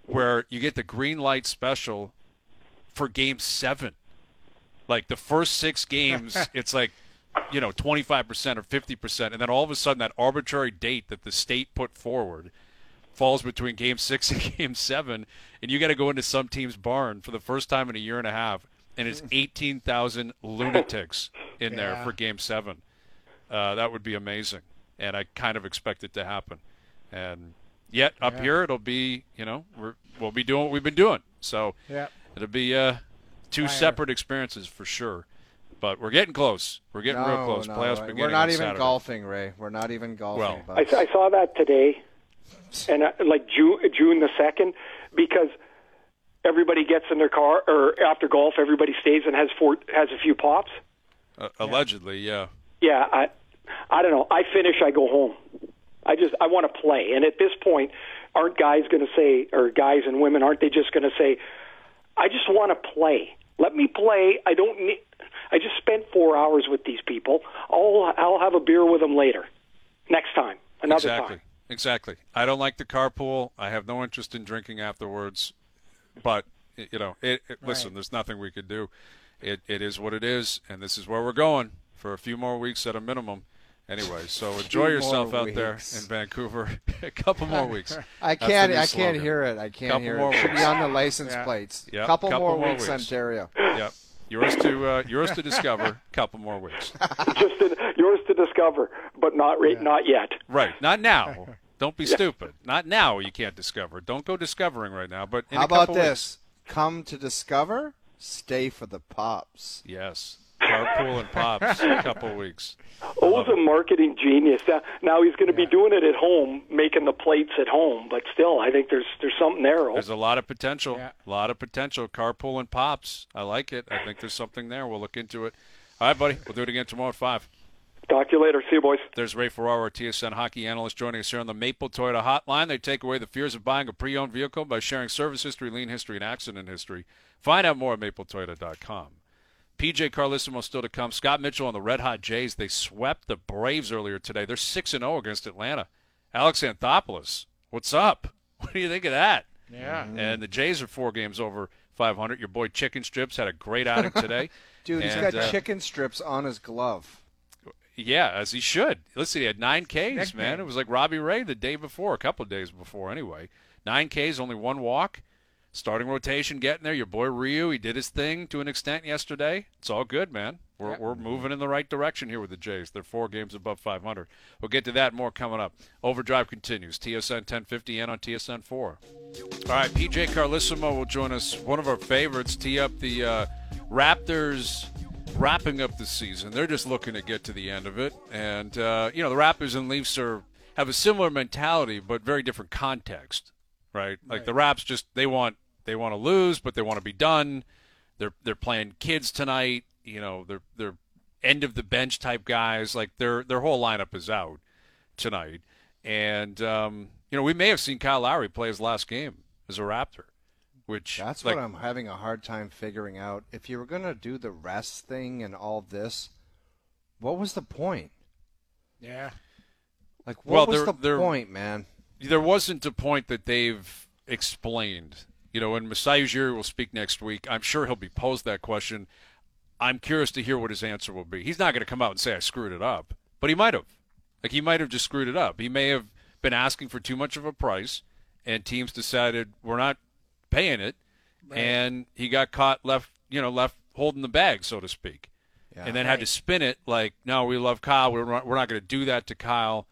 Speaker 1: where you get the green light special for game seven. Like the first six games, it's like, you know, twenty-five percent or fifty percent. And then all of a sudden that arbitrary date that the state put forward falls between game six and game seven. And you got to go into some team's barn for the first time in a year and a half. And it's eighteen thousand lunatics in there
Speaker 3: Yeah.
Speaker 1: for game seven. Uh, that would be amazing. And I kind of expect it to happen. And yet up
Speaker 3: Yeah.
Speaker 1: here, it'll be, you know, we're, we'll be doing what we've been doing. So
Speaker 3: Yeah.
Speaker 1: it'll be uh, two
Speaker 3: Fire.
Speaker 1: separate experiences for sure. But we're getting close. We're getting real
Speaker 2: No,
Speaker 1: close.
Speaker 2: no,
Speaker 1: Playoffs
Speaker 2: we're
Speaker 1: beginning
Speaker 2: not
Speaker 1: on
Speaker 2: even
Speaker 1: Saturday.
Speaker 2: golfing, Ray. We're not even golfing.
Speaker 1: Well,
Speaker 2: bud.
Speaker 4: I, I saw that today, and uh, like June, June the second, because everybody gets in their car, or after golf, everybody stays and has four, has a few pops.
Speaker 1: Uh, allegedly, yeah.
Speaker 4: Yeah, I, I don't know. I finish, I go home. I just, I want to play. And at this point, aren't guys going to say, or guys and women, aren't they just going to say, I just want to play. Let me play. I don't need. I just spent four hours with these people. I'll I'll have a beer with them later, next time, another
Speaker 1: Exactly.
Speaker 4: time.
Speaker 1: Exactly. I don't like the carpool. I have no interest in drinking afterwards. But you know, it, it, listen,
Speaker 3: Right.
Speaker 1: there's nothing we could do. It it is what it is, and this is where we're going for a few more weeks at a minimum. Anyway, so enjoy
Speaker 2: more
Speaker 1: yourself out there
Speaker 2: weeks.
Speaker 1: in Vancouver. A couple more weeks.
Speaker 2: I
Speaker 1: That's the
Speaker 2: can't.
Speaker 1: new
Speaker 2: I can't
Speaker 1: slogan.
Speaker 2: hear it. I can't
Speaker 1: Couple
Speaker 2: hear
Speaker 1: more
Speaker 2: it. Should be
Speaker 1: weeks.
Speaker 2: on the license
Speaker 3: Yeah.
Speaker 2: plates.
Speaker 1: Yeah,
Speaker 2: Couple,
Speaker 1: couple
Speaker 2: more,
Speaker 1: more
Speaker 2: weeks,
Speaker 1: weeks.
Speaker 2: Ontario.
Speaker 1: Yep. Yours to uh, yours to discover. Couple more weeks.
Speaker 4: Just to, yours to discover, but not right, not yet.
Speaker 1: Right. Not now. Don't be stupid. Not now. You can't discover. Don't go discovering right now. But in
Speaker 2: How
Speaker 1: a
Speaker 2: about
Speaker 1: couple
Speaker 2: this? Come to discover, stay for the pops.
Speaker 1: Weeks. Yes. Carpool and pops. A couple weeks.
Speaker 4: O's a marketing genius. Now, now he's going to be doing it at home, making the plates at home. But still, I think there's there's something there. O.
Speaker 1: There's a lot of potential.
Speaker 3: Yeah.
Speaker 1: A lot of potential. Carpool and pops. I like it. I think there's something there. We'll look into it. All right, buddy. We'll do it again tomorrow at five.
Speaker 4: Talk to you later. See you, boys.
Speaker 1: There's Ray Ferraro, our T S N hockey analyst, joining us here on the Maple Toyota Hotline. They take away the fears of buying a pre-owned vehicle by sharing service history, lien history, and accident history. Find out more at maple toyota dot com. P J Carlissimo still to come. Scott Mitchell on the Red Hot Jays. They swept the Braves earlier today. They're six and oh against Atlanta. Alex Anthopoulos, what's up? What do you think of that?
Speaker 3: Yeah.
Speaker 1: And the Jays are four games over five hundred. Your boy Chicken Strips had a great outing today.
Speaker 2: Dude, he's
Speaker 1: And,
Speaker 2: got
Speaker 1: uh,
Speaker 2: chicken strips on his glove.
Speaker 1: Yeah, as he should. Listen, he had nine Ks,
Speaker 3: Nickname.
Speaker 1: man. It was like Robbie Ray the day before, a couple of days before anyway. Nine Ks, only one walk. Starting rotation getting there. Your boy Ryu, he did his thing to an extent yesterday. It's all good, man. We're,
Speaker 3: Yep.
Speaker 1: we're moving in the right direction here with the Jays. They're four games above five hundred. We'll get to that and more coming up. Overdrive continues. T S N ten fifty and on T S N four. All right, P J Carlissimo will join us. One of our favorites, tee up the uh, Raptors wrapping up the season. They're just looking to get to the end of it. And, uh, you know, the Raptors and Leafs are have a similar mentality, but very different context, right? Like the Raps just, they want they want to lose, but they want to be done. They're they're playing kids tonight. You know, they're they're end of the bench type guys. Like their their whole lineup is out tonight. And, um, you know, we may have seen Kyle Lowry play his last game as a Raptor, which
Speaker 2: That's
Speaker 1: like,
Speaker 2: what I'm having a hard time figuring out. If you were going to do the rest thing and all this, what was the point?
Speaker 3: Yeah.
Speaker 2: Like, what
Speaker 1: Well,
Speaker 2: was
Speaker 1: there-
Speaker 2: the
Speaker 1: there-
Speaker 2: point, man?
Speaker 1: there wasn't a point that they've explained. You know, and Masai Ujiri will speak next week. I'm sure he'll be posed that question. I'm curious to hear what his answer will be. He's not going to come out and say I screwed it up, but he might have. Like he might have just screwed it up. He may have been asking for too much of a price, and teams decided we're not paying it,
Speaker 3: Right.
Speaker 1: and he got caught left, you know, left holding the bag, so to speak,
Speaker 2: Yeah.
Speaker 1: and then had to spin it like, no, we love Kyle. We're not, we're not going to do that to Kyle,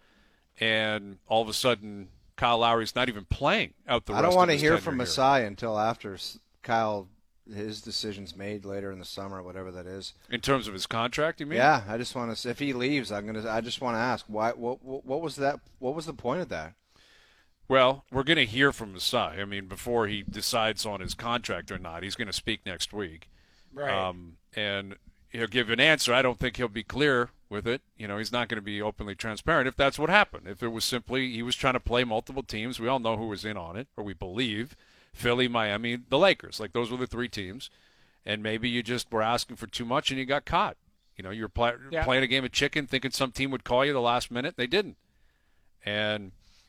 Speaker 1: and all of a sudden Kyle Lowry's not even playing out the
Speaker 2: I
Speaker 1: rest
Speaker 2: don't
Speaker 1: of
Speaker 2: want to
Speaker 1: his
Speaker 2: hear
Speaker 1: tenure
Speaker 2: from
Speaker 1: here.
Speaker 2: Masai until after S- Kyle, his decision's made later in the summer, whatever that is.
Speaker 1: In terms of his contract, you mean?
Speaker 2: Yeah, I just want to. If he leaves, I'm gonna. I just want to ask why. What, what? What was that? What was the point of that?
Speaker 1: Well, we're going to hear from Masai. I mean, before he decides on his contract or not, he's going to speak next week.
Speaker 3: Right.
Speaker 1: Um, and he'll give an answer. I don't think he'll be clear with it. You know, he's not going to be openly transparent if that's what happened. If it was simply he was trying to play multiple teams, we all know who was in on it, or we believe Philly, Miami, the Lakers. Like those were the three teams. And maybe you just were asking for too much and you got caught. You know, you're play,
Speaker 3: Yeah.
Speaker 1: playing a game of chicken thinking some team would call you the last minute. They didn't. And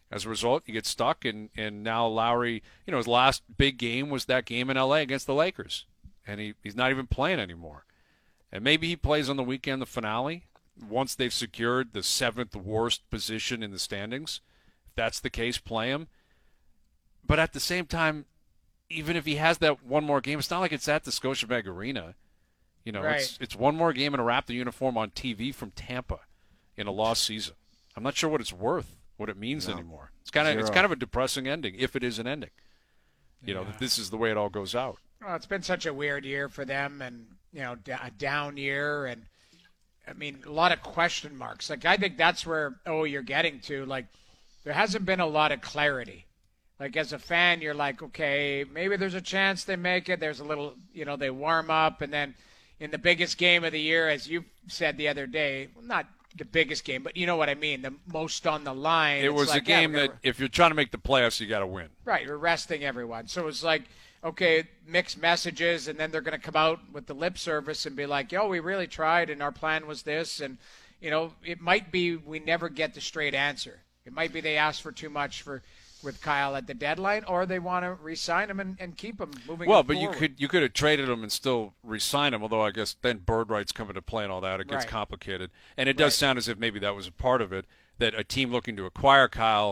Speaker 1: As a result, you get stuck, and, and now Lowry, you know, his last big game was that game in L A against the Lakers, and he, he's not even playing anymore. And maybe he plays on the weekend, the finale, once they've secured the seventh worst position in the standings. If that's the case, play him. But at the same time, even if he has that one more game, it's not like it's at the Scotiabank Arena. You know,
Speaker 3: Right.
Speaker 1: it's it's one more game in a Raptor uniform on T V from Tampa in a lost season. I'm not sure what it's worth, what it means
Speaker 2: No.
Speaker 1: anymore. It's kind of it's
Speaker 2: Zero.
Speaker 1: kind of a depressing ending, if it is an ending. You know,
Speaker 3: Yeah.
Speaker 1: that this is the way it all goes out.
Speaker 3: Well, it's been such a weird year for them, and you know, d- a down year, and I mean, a lot of question marks. Like I think that's where oh, you're getting to. Like there hasn't been a lot of clarity. Like as a fan, you're like, okay, maybe there's a chance they make it. There's a little, you know, they warm up, and then in the biggest game of the year, as you said the other day, well, not the biggest game, but you know what I mean, the most on the line.
Speaker 1: It
Speaker 3: it's
Speaker 1: was
Speaker 3: like,
Speaker 1: a
Speaker 3: yeah,
Speaker 1: game
Speaker 3: we're
Speaker 1: that
Speaker 3: gonna-
Speaker 1: if you're trying to make the playoffs, you got to win.
Speaker 3: Right, we're resting everyone. So it's like, okay, mixed messages, and then they're going to come out with the lip service and be like, yo, we really tried, and our plan was this. And, you know, it might be we never get the straight answer. It might be they asked for too much for with Kyle at the deadline, or they want to re-sign him and, and keep him moving
Speaker 1: Well,
Speaker 3: him
Speaker 1: but you
Speaker 3: forward.
Speaker 1: could you could have traded him and still re-sign him, although I guess then bird rights come into play and all that. It gets
Speaker 3: Right.
Speaker 1: complicated. And it does
Speaker 3: Right.
Speaker 1: sound as if maybe that was a part of it, that a team looking to acquire Kyle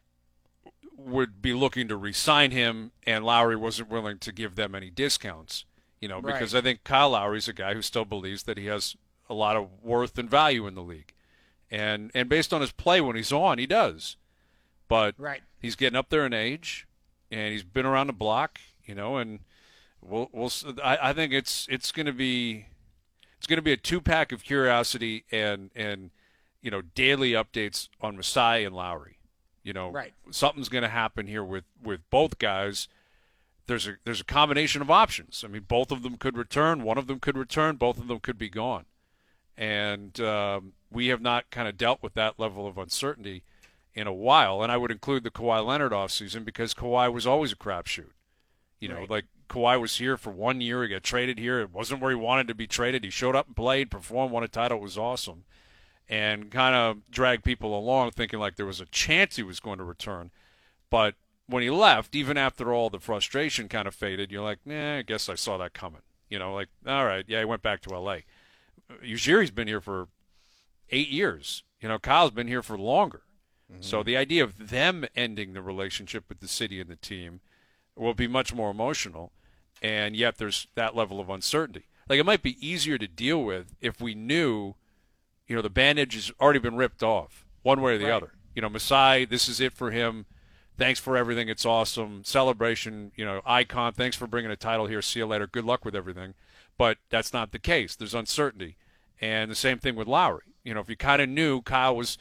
Speaker 1: would be looking to re-sign him, and Lowry wasn't willing to give them any discounts. You know, because
Speaker 3: Right.
Speaker 1: I think Kyle Lowry's a guy who still believes that he has a lot of worth and value in the league. And and based on his play when he's on, he does. But
Speaker 3: Right.
Speaker 1: he's getting up there in age, and he's been around the block, you know, and we'll we'll. I, I think it's it's going to be it's going to be a two pack of curiosity and and you know daily updates on Masai and Lowry. You know,
Speaker 3: Right.
Speaker 1: something's going to happen here with with both guys. There's a there's a combination of options. I mean, both of them could return. One of them could return. Both of them could be gone. And um, we have not kind of dealt with that level of uncertainty in a while, and I would include the Kawhi Leonard offseason because Kawhi was always a crapshoot. You know,
Speaker 3: Right.
Speaker 1: like Kawhi was here for one year. He got traded here. It wasn't where he wanted to be traded. He showed up and played, performed, won a title. It was awesome. And kind of dragged people along thinking like there was a chance he was going to return. But when he left, even after all the frustration kind of faded, you're like, eh, I guess I saw that coming. You know, like, all right, yeah, he went back to L A. Ujiri's been here for eight years. You know, Kyle's been here for longer. So the idea of them ending the relationship with the city and the team will be much more emotional, and yet there's that level of uncertainty. Like it might be easier to deal with if we knew, you know, the bandage has already been ripped off one way or the
Speaker 3: Right.
Speaker 1: other. You know, Masai, this is it for him. Thanks for everything. It's awesome. Celebration, you know, icon. Thanks for bringing a title here. See you later. Good luck with everything. But that's not the case. There's uncertainty. And the same thing with Lowry. You know, if you kind of knew Kyle was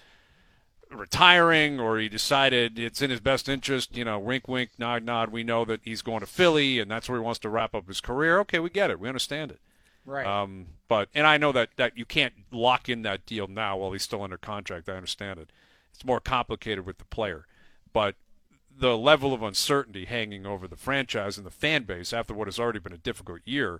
Speaker 1: retiring or he decided it's in his best interest, you know, wink, wink, nod, nod, we know that he's going to Philly and that's where he wants to wrap up his career. Okay, we get it. We understand it.
Speaker 3: Right.
Speaker 1: Um, but and I know that, that you can't lock in that deal now while he's still under contract. I understand it. It's more complicated with the player. But the level of uncertainty hanging over the franchise and the fan base after what has already been a difficult year,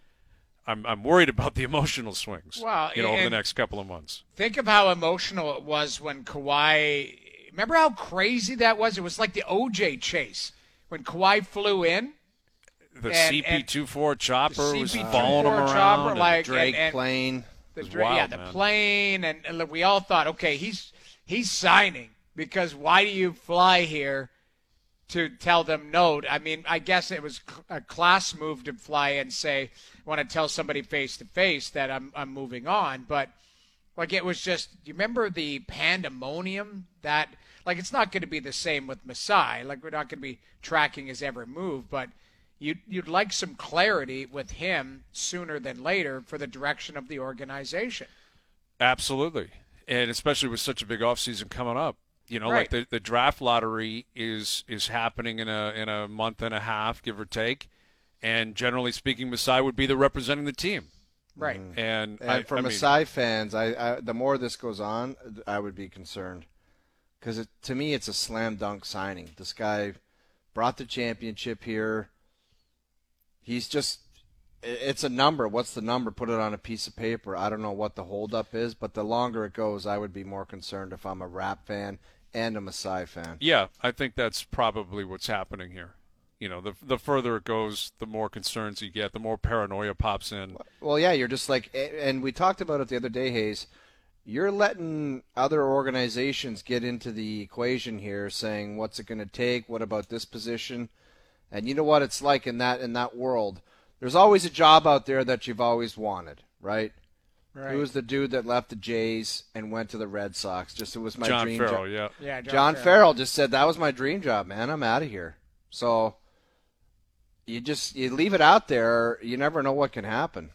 Speaker 1: I'm I'm worried about the emotional swings.
Speaker 3: Well,
Speaker 1: you know, over the
Speaker 3: and-
Speaker 1: next couple of months.
Speaker 3: Think of how emotional it was when Kawhi. Remember how crazy that was? It was like the O J chase when Kawhi flew in.
Speaker 1: The
Speaker 3: And-
Speaker 1: C P twenty-four chopper
Speaker 3: the
Speaker 1: was
Speaker 3: C P
Speaker 1: following him
Speaker 3: twenty-four
Speaker 1: around.
Speaker 3: chopper,
Speaker 1: and-
Speaker 3: like-
Speaker 2: Drake
Speaker 3: and-
Speaker 2: plane.
Speaker 3: The
Speaker 1: was
Speaker 3: dra-
Speaker 1: wild,
Speaker 3: yeah, the
Speaker 1: man.
Speaker 3: plane, and, and we all thought, okay, he's he's signing because why do you fly here to tell them no? I mean, I guess it was cl- a class move to fly and say, want to tell somebody face to face that I'm I'm moving on, but like it was just, do you remember the pandemonium that, like it's not going to be the same with Masai, like we're not going to be tracking his every move, but you'd, you'd like some clarity with him sooner than later for the direction of the organization.
Speaker 1: Absolutely. And especially with such a big offseason coming up. You know,
Speaker 3: Right.
Speaker 1: like the, the draft lottery is is happening in a in a month and a half, give or take. And generally speaking, Masai would be the representing the team.
Speaker 3: Right.
Speaker 1: And,
Speaker 2: And
Speaker 1: I,
Speaker 2: for
Speaker 1: I mean,
Speaker 2: Masai fans, I, I the more this goes on, I would be concerned because to me it's a slam dunk signing. This guy brought the championship here. He's just it's a number. What's the number? Put it on a piece of paper. I don't know what the holdup is, but the longer it goes, I would be more concerned if I'm a Rap fan and a Masai fan.
Speaker 1: Yeah, I think that's probably what's happening here. You know, the the further it goes, the more concerns you get, the more paranoia pops in.
Speaker 2: Well, yeah, you're just like, and we talked about it the other day, Hayes. You're letting other organizations get into the equation here, saying, what's it going to take? What about this position? And you know what it's like in that in that world. There's always a job out there that you've always wanted, right?
Speaker 3: Right.
Speaker 2: Who was the dude that left the Jays and went to the Red Sox? Just it was my
Speaker 1: John
Speaker 2: dream
Speaker 1: Farrell,
Speaker 2: job.
Speaker 1: yeah.
Speaker 3: Yeah, John,
Speaker 2: John
Speaker 3: Farrell.
Speaker 2: Farrell just said that was my dream job, man. I'm out of here. So you just you leave it out there. You never know what can happen.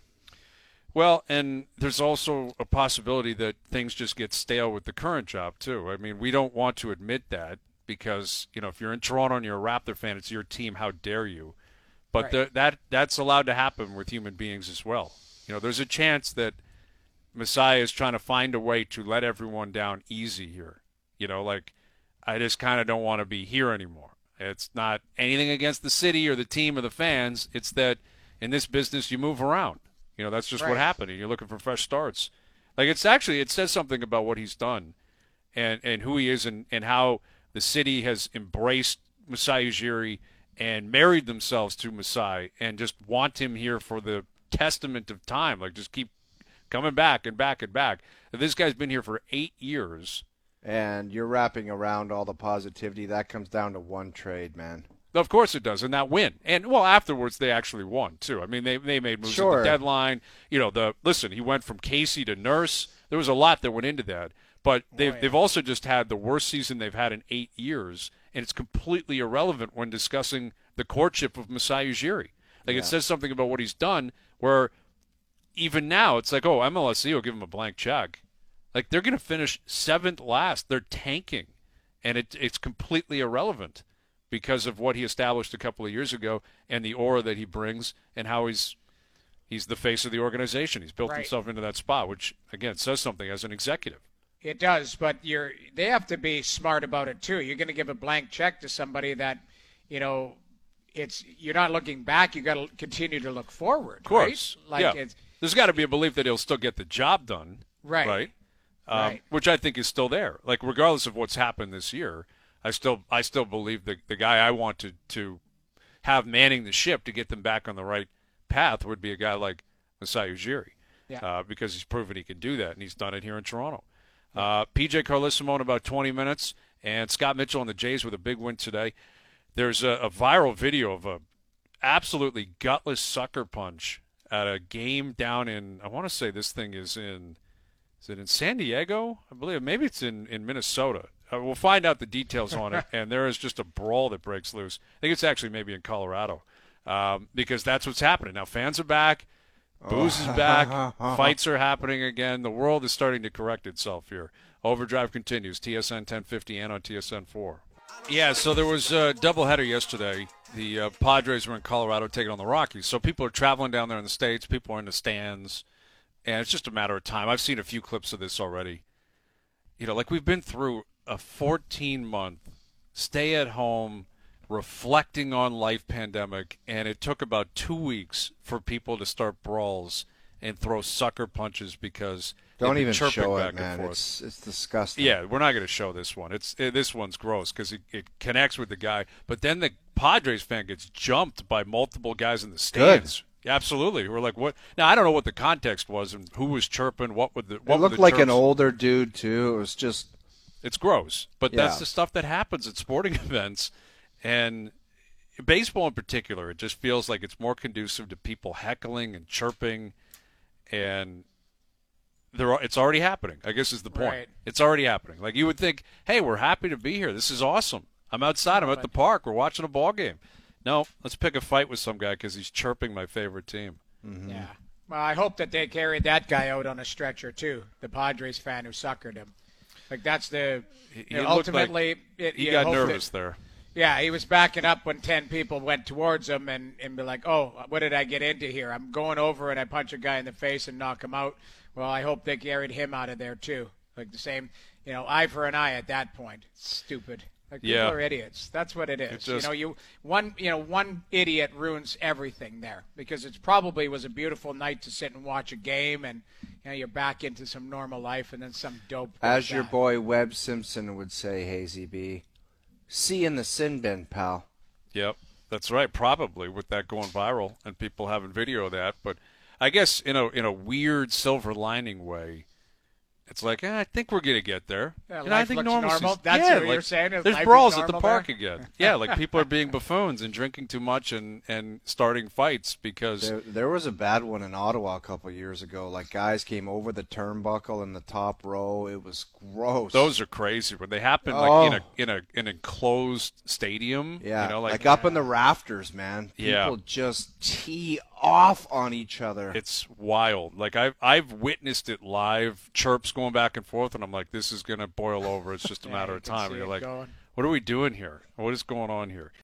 Speaker 1: Well, and there's also a possibility that things just get stale with the current job too. I mean, we don't want to admit that because you know if you're in Toronto and you're a Raptor fan, it's your team. How dare you? But
Speaker 3: Right.
Speaker 1: the, that that's allowed to happen with human beings as well. You know, there's a chance that Messiah is trying to find a way to let everyone down easy here. You know, like I just kind of don't want to be here anymore. It's not anything against the city or the team or the fans. It's that in this business you move around. You know, that's just
Speaker 3: Right.
Speaker 1: what happened. And you're looking for fresh starts. Like it's actually it says something about what he's done and, and who he is and, and how the city has embraced Masai Ujiri and married themselves to Masai and just want him here for the testament of time. Like just keep coming back and back and back. This guy's been here for eight years.
Speaker 2: And you're wrapping around all the positivity. That comes down to one trade, man.
Speaker 1: Of course it does, and that win. And, well, afterwards they actually won, too. I mean, they they made moves
Speaker 2: Sure.
Speaker 1: at the deadline. You know, the listen, he went from Casey to Nurse. There was a lot that went into that. But they've,
Speaker 3: Oh, yeah.
Speaker 1: they've also just had the worst season they've had in eight years, and it's completely irrelevant when discussing the courtship of Masai Ujiri. Like,
Speaker 2: Yeah.
Speaker 1: it says something about what he's done where even now it's like, oh, M L S E will give him a blank check. Like, they're going to finish seventh last. They're tanking, and it, it's completely irrelevant because of what he established a couple of years ago and the aura that he brings and how he's he's the face of the organization. He's built
Speaker 3: Right.
Speaker 1: himself into that spot, which, again, says something as an executive.
Speaker 3: It does, but you're they have to be smart about it too. You're going to give a blank check to somebody that, you know, it's you're not looking back. You got to continue to look forward.
Speaker 1: Of course.
Speaker 3: Right? Like
Speaker 1: yeah.
Speaker 3: it's
Speaker 1: There's got to be a belief that he'll still get the job done.
Speaker 3: Right.
Speaker 1: Right. Um,
Speaker 3: Right.
Speaker 1: Which I think is still there. Like, regardless of what's happened this year, I still I still believe the the guy I want to, to have manning the ship to get them back on the right path would be a guy like Masai Ujiri.
Speaker 3: Yeah.
Speaker 1: Uh, because he's proven he can do that, and he's done it here in Toronto. Uh, P J Carlissimo in about twenty minutes, and Scott Mitchell and the Jays with a big win today. There's a, a viral video of a absolutely gutless sucker punch at a game down in, I want to say this thing is in, is it in San Diego? I believe maybe it's in, in Minnesota. Uh, we'll find out the details on it, and there is just a brawl that breaks loose. I think it's actually maybe in Colorado um, because that's what's happening. Now fans are back. Booze is back. Fights are happening again. The world is starting to correct itself here. Overdrive continues. T S N ten fifty and on T S N four. Yeah, so there was a doubleheader yesterday. The uh, Padres were in Colorado taking on the Rockies. So people are traveling down there in the States. People are in the stands. And it's just a matter of time. I've seen a few clips of this already. You know, like we've been through a fourteen-month stay-at-home, reflecting on life pandemic, and it took about two weeks for people to start brawls and throw sucker punches because
Speaker 2: Don't
Speaker 1: they've been
Speaker 2: even
Speaker 1: chirping
Speaker 2: show
Speaker 1: back
Speaker 2: it,
Speaker 1: and
Speaker 2: man.
Speaker 1: forth.
Speaker 2: It's it's disgusting.
Speaker 1: Yeah, we're not going to show this one. It's it, this one's gross because it, it connects with the guy. But then the Padres fan gets jumped by multiple guys in the stands. Absolutely, we're like, what? Now I don't know what the context was and who was chirping. What would the? What
Speaker 2: It
Speaker 1: were
Speaker 2: looked
Speaker 1: the
Speaker 2: like an
Speaker 1: chirps.
Speaker 2: older dude too. It was just
Speaker 1: It's gross, but that's
Speaker 2: Yeah.
Speaker 1: the stuff that happens at sporting events, and baseball in particular. It just feels like it's more conducive to people heckling and chirping, and there are, it's already happening. I guess is the point.
Speaker 3: Right.
Speaker 1: It's already happening. Like you would think, hey, we're happy to be here. This is awesome. I'm outside. I'm at the park. We're watching a ball game. No, let's pick a fight with some guy because he's chirping my favorite team.
Speaker 3: Yeah. Well, I hope that they carried that guy out on a stretcher too. The Padres fan who suckered him. Like that's the
Speaker 1: He,
Speaker 3: you know,
Speaker 1: he looked
Speaker 3: ultimately
Speaker 1: like
Speaker 3: it,
Speaker 1: he
Speaker 3: you
Speaker 1: got
Speaker 3: hope that-
Speaker 1: nervous there.
Speaker 3: Yeah, he was backing up when ten people went towards him and, and be like, oh, what did I get into here? I'm going over and I punch a guy in the face and knock him out. Well, I hope they carried him out of there too. Like the same, you know, eye for an eye at that point. Stupid. Like people
Speaker 1: Yeah.
Speaker 3: are idiots. That's what it is.
Speaker 1: just-
Speaker 3: you know, you one you know one idiot ruins everything there because it probably was a beautiful night to sit and watch a game, and you know you're back into some normal life, and then some dope.
Speaker 2: As
Speaker 3: does
Speaker 2: your
Speaker 3: that.
Speaker 2: boy Webb Simpson would say, Hazy B, see in the sin bin, pal.
Speaker 1: Yep, that's right. Probably with that going viral and people having video of that. But I guess in a in a weird silver lining way, it's like eh, I think we're gonna get there.
Speaker 3: Yeah,
Speaker 1: You know, I
Speaker 3: life
Speaker 1: think
Speaker 3: looks
Speaker 1: normalcy's-
Speaker 3: normal? That's
Speaker 1: yeah,
Speaker 3: what you're
Speaker 1: like,
Speaker 3: saying, is
Speaker 1: There's
Speaker 3: life is
Speaker 1: brawls at the
Speaker 3: normal
Speaker 1: park
Speaker 3: there?
Speaker 1: again. Yeah, like people are being buffoons and drinking too much and and starting fights because
Speaker 2: There, there was a bad one in Ottawa a couple years ago. Like guys came over the turnbuckle in the top row. It was gross.
Speaker 1: those are crazy when they happen like in a
Speaker 2: Oh.
Speaker 1: in a an enclosed stadium.
Speaker 2: yeah,
Speaker 1: you know,
Speaker 2: like,
Speaker 1: like,
Speaker 2: up in the rafters, man.
Speaker 1: Yeah.
Speaker 2: People just tee off on each other.
Speaker 1: It's wild. Like I've I've witnessed it live, chirps going back and forth, and I'm like, this is gonna boil over. It's just a
Speaker 3: Yeah,
Speaker 1: matter
Speaker 3: you
Speaker 1: of
Speaker 3: can
Speaker 1: time.
Speaker 3: see
Speaker 1: And you're
Speaker 3: it
Speaker 1: like,
Speaker 3: going.
Speaker 1: what are we doing here? What is going on here?